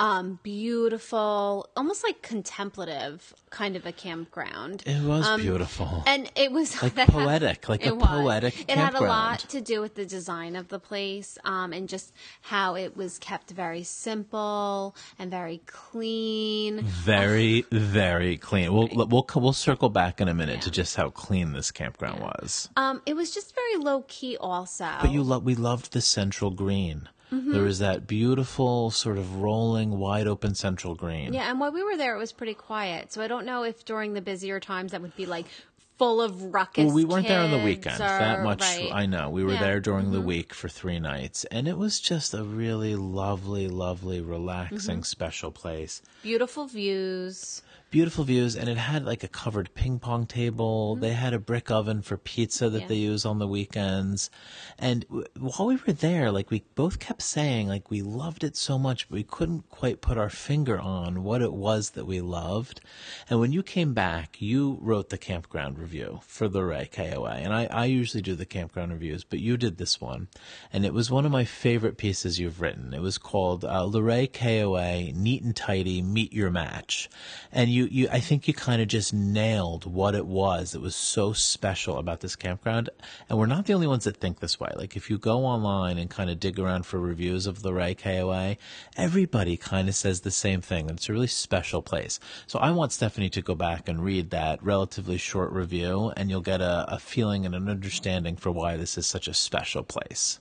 beautiful, almost like contemplative kind of a campground. It was beautiful. And it was like poetic, like a poetic campground. It had a lot to do with the design of the place, and just how it was kept very simple and very clean. Very, very clean. We'll circle back in a minute to just how clean this campground was. It was just very low key also. But we loved the central green. Mm-hmm. There was that beautiful sort of rolling, wide open central green. Yeah, and while we were there, it was pretty quiet. So I don't know if during the busier times that would be like full of ruckus. Well, we weren't there on the weekend. That much right. I know. We were there during the week for 3 nights. And it was just a really lovely, lovely, relaxing, special place. Beautiful views. Beautiful views, and it had like a covered ping pong table. Mm-hmm. They had a brick oven for pizza that they use on the weekends. And while we were there, like we both kept saying, like we loved it so much, but we couldn't quite put our finger on what it was that we loved. And when you came back, you wrote the campground review for the Luray KOA. And I usually do the campground reviews, but you did this one. And it was one of my favorite pieces you've written. It was called Luray KOA, Neat and Tidy, Meet Your Match. And I think you kind of just nailed what it was that was so special about this campground. And we're not the only ones that think this way. Like if you go online and kind of dig around for reviews of the Luray KOA, everybody kind of says the same thing. It's a really special place. So I want Stephanie to go back and read that relatively short review, and you'll get a feeling and an understanding for why this is such a special place.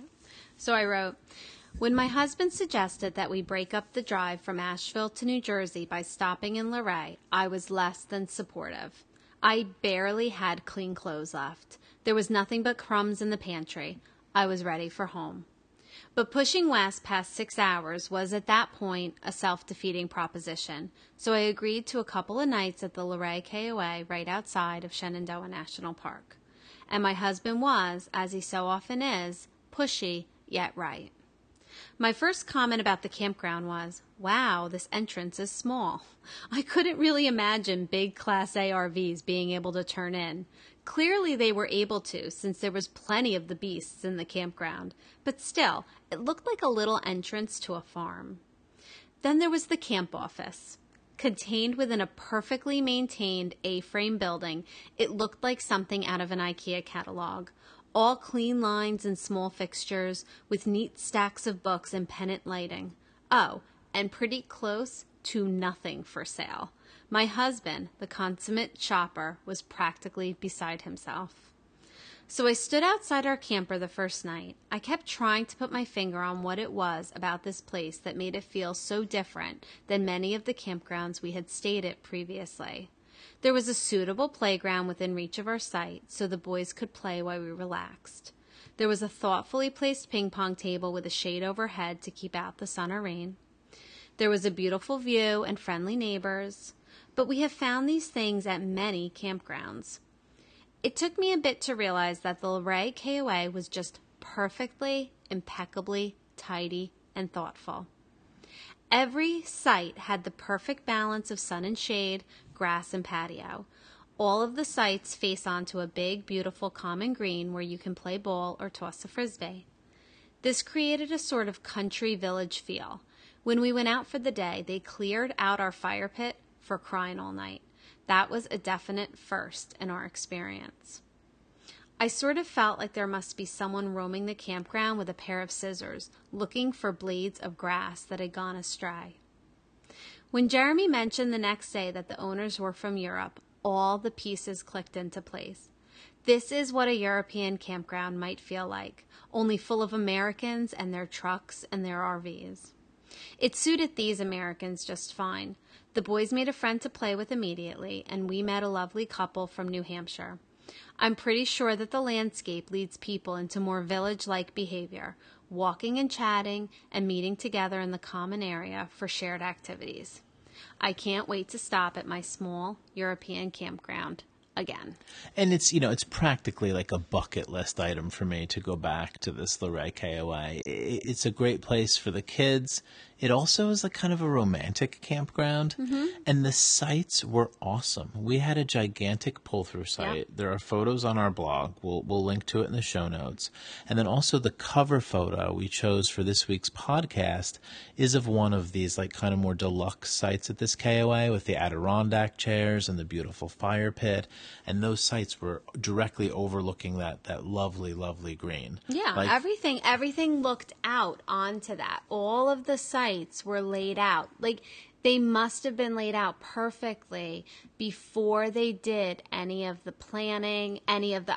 So I wrote, when my husband suggested that we break up the drive from Asheville to New Jersey by stopping in Luray, I was less than supportive. I barely had clean clothes left. There was nothing but crumbs in the pantry. I was ready for home. But pushing west past 6 hours was at that point a self-defeating proposition, so I agreed to a couple of nights at the Luray KOA right outside of Shenandoah National Park. And my husband was, as he so often is, pushy yet right. My first comment about the campground was, wow, this entrance is small. I couldn't really imagine big Class A RVs being able to turn in. Clearly they were able to, since there was plenty of the beasts in the campground. But still, it looked like a little entrance to a farm. Then there was the camp office. Contained within a perfectly maintained A-frame building, it looked like something out of an IKEA catalog. All clean lines and small fixtures, with neat stacks of books and pennant lighting. Oh, and pretty close to nothing for sale. My husband, the consummate shopper, was practically beside himself. So I stood outside our camper the first night. I kept trying to put my finger on what it was about this place that made it feel so different than many of the campgrounds we had stayed at previously. There was a suitable playground within reach of our sight, so the boys could play while we relaxed. There was a thoughtfully placed ping pong table with a shade overhead to keep out the sun or rain. There was a beautiful view and friendly neighbors, but we have found these things at many campgrounds. It took me a bit to realize that the Luray KOA was just perfectly, impeccably tidy and thoughtful. Every site had the perfect balance of sun and shade, grass and patio. All of the sites face onto a big, beautiful common green where you can play ball or toss a frisbee. This created a sort of country village feel. When we went out for the day, they cleared out our fire pit for crying all night. That was a definite first in our experience. I sort of felt like there must be someone roaming the campground with a pair of scissors, looking for blades of grass that had gone astray. When Jeremy mentioned the next day that the owners were from Europe, all the pieces clicked into place. This is what a European campground might feel like, only full of Americans and their trucks and their RVs. It suited these Americans just fine. The boys made a friend to play with immediately, and we met a lovely couple from New Hampshire. I'm pretty sure that the landscape leads people into more village-like behavior, walking and chatting and meeting together in the common area for shared activities. I can't wait to stop at my small European campground again. And it's, you know, it's practically like a bucket list item for me to go back to this Luray KOA. It's a great place for the kids. It also is like kind of a romantic campground. Mm-hmm. And the sites were awesome. We had a gigantic pull-through site. Yep. There are photos on our blog. We'll link to it in the show notes. And then also the cover photo we chose for this week's podcast is of one of these like kind of more deluxe sites at this KOA with the Adirondack chairs and the beautiful fire pit. And those sites were directly overlooking that lovely, lovely green. Yeah, like, everything looked out onto that. All of the sites were laid out. Like, they must have been laid out perfectly before they did any of the planning, any of the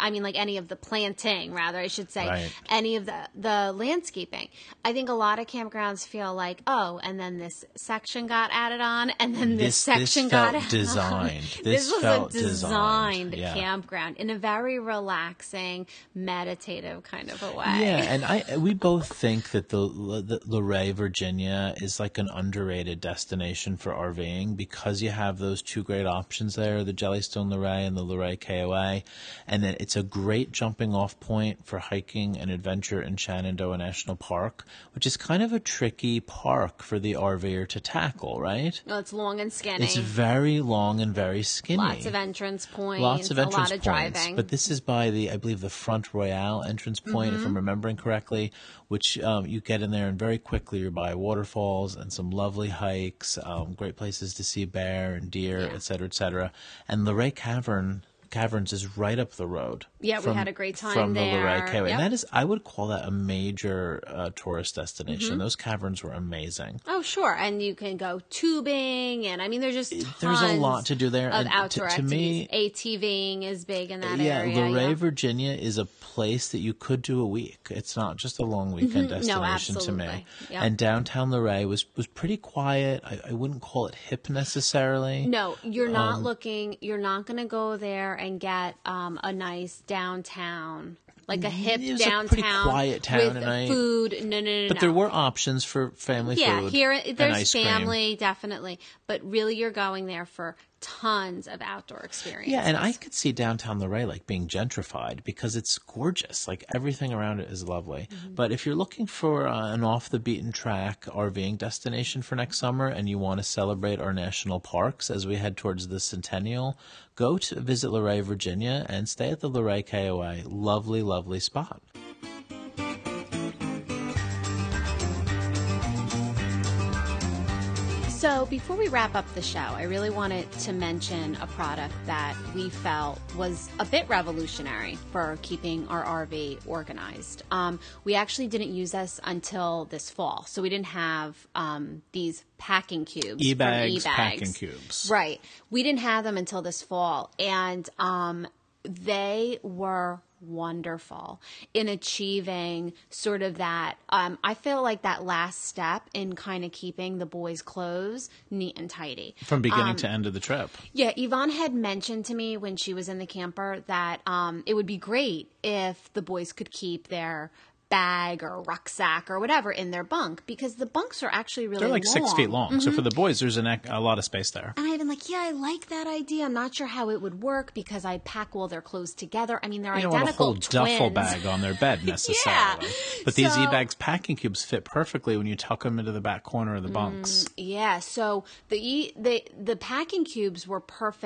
planting, rather, I should say, right. Any of the landscaping. I think a lot of campgrounds feel like, oh, and then this section got added on, and then this section got added designed. on. This was felt a designed yeah. campground in a very relaxing, meditative kind of a way. Yeah, and we both think that the Luray, Virginia is like an underrated destination for RVing because you have those two great options there, the Jellystone Luray and the Luray KOA, and then it's a great jumping off point for hiking and adventure in Shenandoah National Park, which is kind of a tricky park for the RVer to tackle, right? Well, it's long and skinny. It's very long and very skinny. Lots of entrance points, a lot of driving. But this is by I believe the Front Royale entrance point, if I'm remembering correctly, which you get in there and very quickly you're by waterfalls and some lovely hikes, great places to see bear and deer, et cetera, and Luray Caverns is right up the road. Yeah, we had a great time from there. The Luray KOA. Yep. And that is, I would call that a major tourist destination. Those caverns were amazing. Oh, sure. And you can go tubing, and I mean, there's just tons There's a lot to do there. Of and outdoor activities. Me, ATVing is big in that area. Luray, yeah, Virginia is a place that you could do a week. It's not just a long weekend destination to me. Yep. And downtown Luray was pretty quiet. I wouldn't call it hip necessarily. No, you're not you're not going to go there and get a nice downtown, like a hip it was downtown, a pretty quiet town with food. No. But there were options for family food. Yeah, here and there's ice family, cream. definitely. But really, you're going there for tons of outdoor experiences. Yeah, and I could see downtown Luray like being gentrified because it's gorgeous. Like everything around it is lovely. But if you're looking for an off the beaten track RVing destination for next summer and you want to celebrate our national parks as we head towards the centennial, go to visit Luray, Virginia and stay at the Luray KOA. Lovely, lovely spot. So before we wrap up the show, I really wanted to mention a product that we felt was a bit revolutionary for keeping our RV organized. We actually didn't use this until this fall, so we didn't have these packing cubes. E-bags, packing cubes. Right. We didn't have them until this fall, and they were wonderful in achieving sort of that. I feel like that last step in kind of keeping the boys' clothes neat and tidy. From beginning to end of the trip. Yeah, Yvonne had mentioned to me when she was in the camper that it would be great if the boys could keep their bag or rucksack or whatever in their bunk because the bunks are actually really long. They're like 6 feet long. So for the boys, there's a lot of space there. And I've been like, yeah, I like that idea. I'm not sure how it would work because I pack all their clothes together. I mean, they're identical twins. You don't want a whole duffel bag on their bed necessarily. But these E-bags packing cubes fit perfectly when you tuck them into the back corner of the bunks. Yeah. So the packing cubes were perfect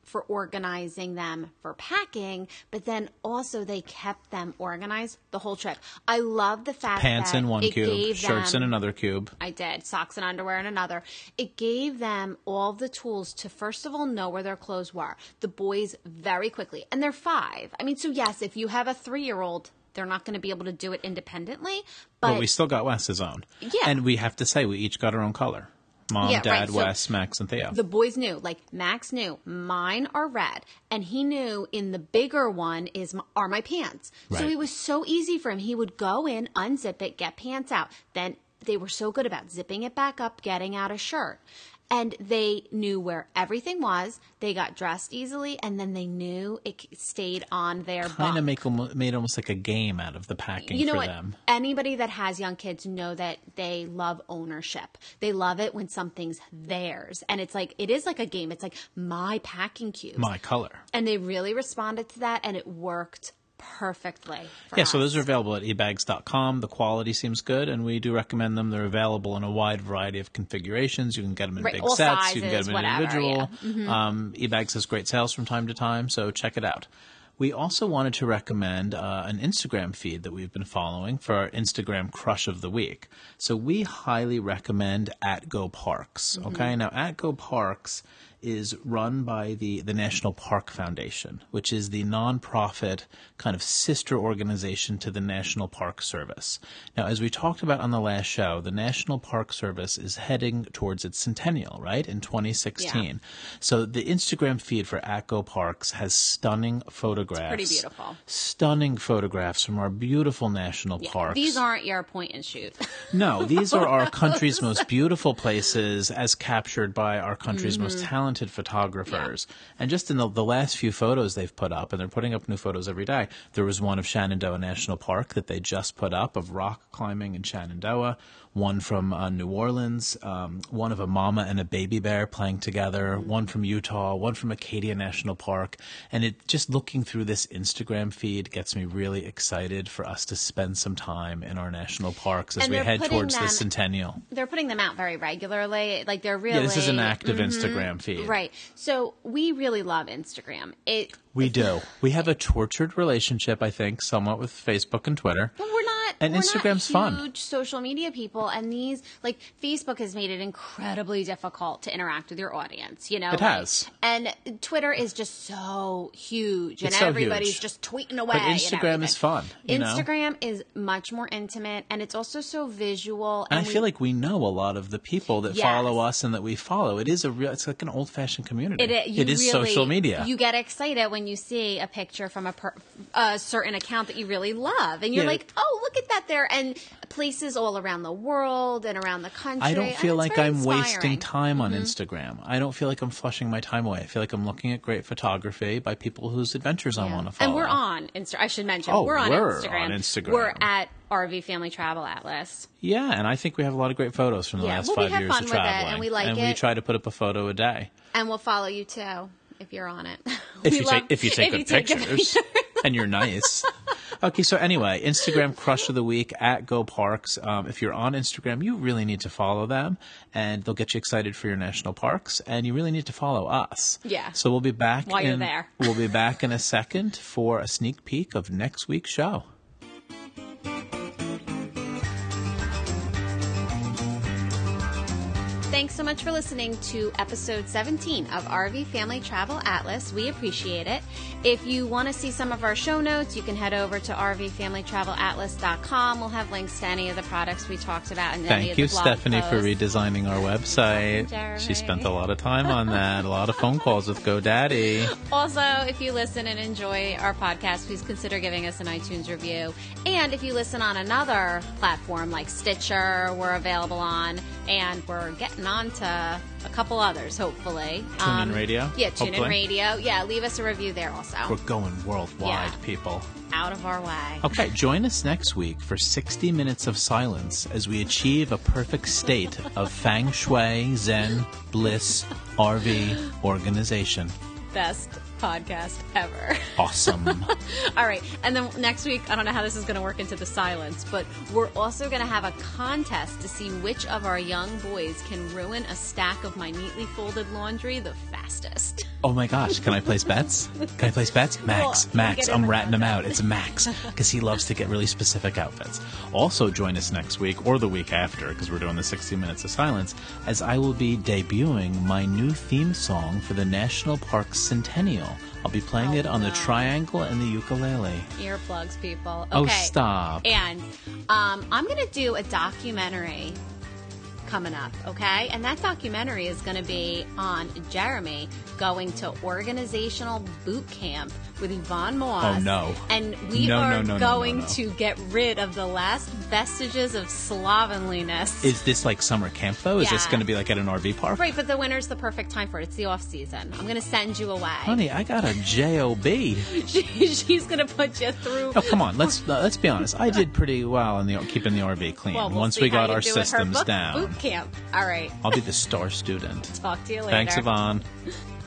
for organizing them for packing, but then also they kept them organized the whole trip. I love the fact Pants that in one it cube, gave shirts them, in another cube. I did. Socks and underwear in another. It gave them all the tools to, first of all, know where their clothes were. The boys very quickly. And they're 5. I mean, so yes, if you have a 3-year-old, they're not going to be able to do it independently. But we still got Wes's own. Yeah. And we have to say, we each got our own color. Mom, Yeah, Dad, right. So Wes, Max, and Theo. the boys knew, like Max knew, mine are red, and he knew in the bigger one are my pants. So Right. it was so easy for him. He would go in, unzip it, get pants out. Then they were so good about zipping it back up, getting out a shirt. And they knew where everything was. They got dressed easily, and then they knew it stayed on their Kind of bunk. made almost like a game out of the packing You know for what? them. Anybody that has young kids know that they love ownership. They love it when something's theirs. And it is like a game. It's like my packing cubes. My color. And they really responded to that, and it worked perfectly for Yeah, us. so those are available at ebags.com. The quality seems good, and we do recommend them. They're available in a wide variety of configurations. You can get them in Right, big all sets. You can get sizes, them in whatever, individual. yeah. Mm-hmm. Ebags has great sales from time to time, so check it out. We also wanted to recommend an Instagram feed that we've been following for our Instagram Crush of the Week. So we highly recommend @GoParks. Mm-hmm. Okay, now @GoParks is run by the National Park Foundation, which is the nonprofit kind of sister organization to the National Park Service. Now, as we talked about on the last show, the National Park Service is heading towards its centennial, right, in 2016. Yeah. So the Instagram feed for @GoParks has stunning photographs. pretty beautiful. Stunning photographs from our beautiful national parks. These aren't your point and shoot. No, these are our country's most beautiful places as captured by our country's most talented photographers. And just in the last few photos they've put up, and they're putting up new photos every day, there was one of Shenandoah National Park that they just put up of rock climbing in Shenandoah, one from New Orleans, one of a mama and a baby bear playing together, one from Utah, one from Acadia National Park. And it just looking through this Instagram feed gets me really excited for us to spend some time in our national parks as And we they're head putting towards the them- centennial. They're putting them out very regularly. Like they're really... Yeah, this is an active Instagram feed. Right. So we really love Instagram. We do. We have a tortured relationship, I think, somewhat with Facebook and Twitter. But we're not. And we're Instagram's not fun. huge social media people, and these Facebook has made it incredibly difficult to interact with your audience. You know, It has. And Twitter is just so huge, It's and so everybody's huge. just tweeting away. But and Instagram everything. is fun. You know? Instagram is much more intimate, and it's also so visual. And I feel like we know a lot of the people that Yes. follow us and that we follow. It is it's like an old-fashioned community. You it is really, social media. You get excited when you see a picture from a certain account that you really love, and you're Yeah. like, "Oh, look at that there!" And places all around the world and around the country. I don't feel and it's like very I'm wasting inspiring. time on Instagram. I don't feel like I'm flushing my time away. I feel like I'm looking at great photography by people whose adventures I want to follow. And we're on Instagram. I should mention Oh, we're on we're Instagram. on Instagram. We're at RV Family Travel Atlas. Yeah, and I think we have a lot of great photos from the Yeah, last well, we 5 have years fun of with it, traveling. and we like we it. try to put up a photo a day. And we'll follow you too if you're on it. If We you love- take good pictures and you're nice. Okay, so anyway, Instagram Crush of the Week @GoParks. If you're on Instagram, you really need to follow them, and they'll get you excited for your national parks. And you really need to follow us. Yeah. So we'll be back While you're there. We'll be back in a second for a sneak peek of next week's show. Thanks so much for listening to episode 17 of RV Family Travel Atlas. We appreciate it. If you want to see some of our show notes, you can head over to rvfamilytravelatlas.com. We'll have links to any of the products we talked about and any Thank of you, the blog Stephanie, for posts. redesigning our website. Jeremy. She spent a lot of time on that, a lot of phone calls with GoDaddy. Also, if you listen and enjoy our podcast, please consider giving us an iTunes review. And if you listen on another platform like Stitcher, we're available on, and we're getting on to a couple others, hopefully. TuneIn Radio, Yeah, TuneIn hopefully. Radio. Yeah, leave us a review there also. We're going worldwide, Yeah. people. Out of our way. Okay, join us next week for 60 minutes of silence as we achieve a perfect state of feng shui, zen, bliss, RV organization. Best podcast ever. Awesome. All right. And then next week, I don't know how this is going to work into the silence, but we're also going to have a contest to see which of our young boys can ruin a stack of my neatly folded laundry the fastest. Oh my gosh, can I place bets? Can I place bets? Max, I'm ratting him out. It's Max, because he loves to get really specific outfits. Also join us next week, or the week after, because we're doing the 60 Minutes of Silence, as I will be debuting my new theme song for the National Park Centennial. I'll be playing it on the triangle and the ukulele. Earplugs, people. Okay. Oh, stop. And I'm going to do a documentary coming up, okay? And that documentary is going to be on Jeremy going to organizational boot camp with Yvonne Moss. Oh, no. And we are going to get rid of the last vestiges of slovenliness. Is this like summer camp, though? Is this going to be like at an RV park? Right, but the winter's the perfect time for it. It's the off-season. I'm going to send you away. Honey, I got a job. She's going to put you through. Oh, come on. Let's be honest. I did pretty well in keeping the RV clean. Well, once we got our systems down. Boot camp. All right. I'll be the star student. Talk to you later. Thanks, Yvonne.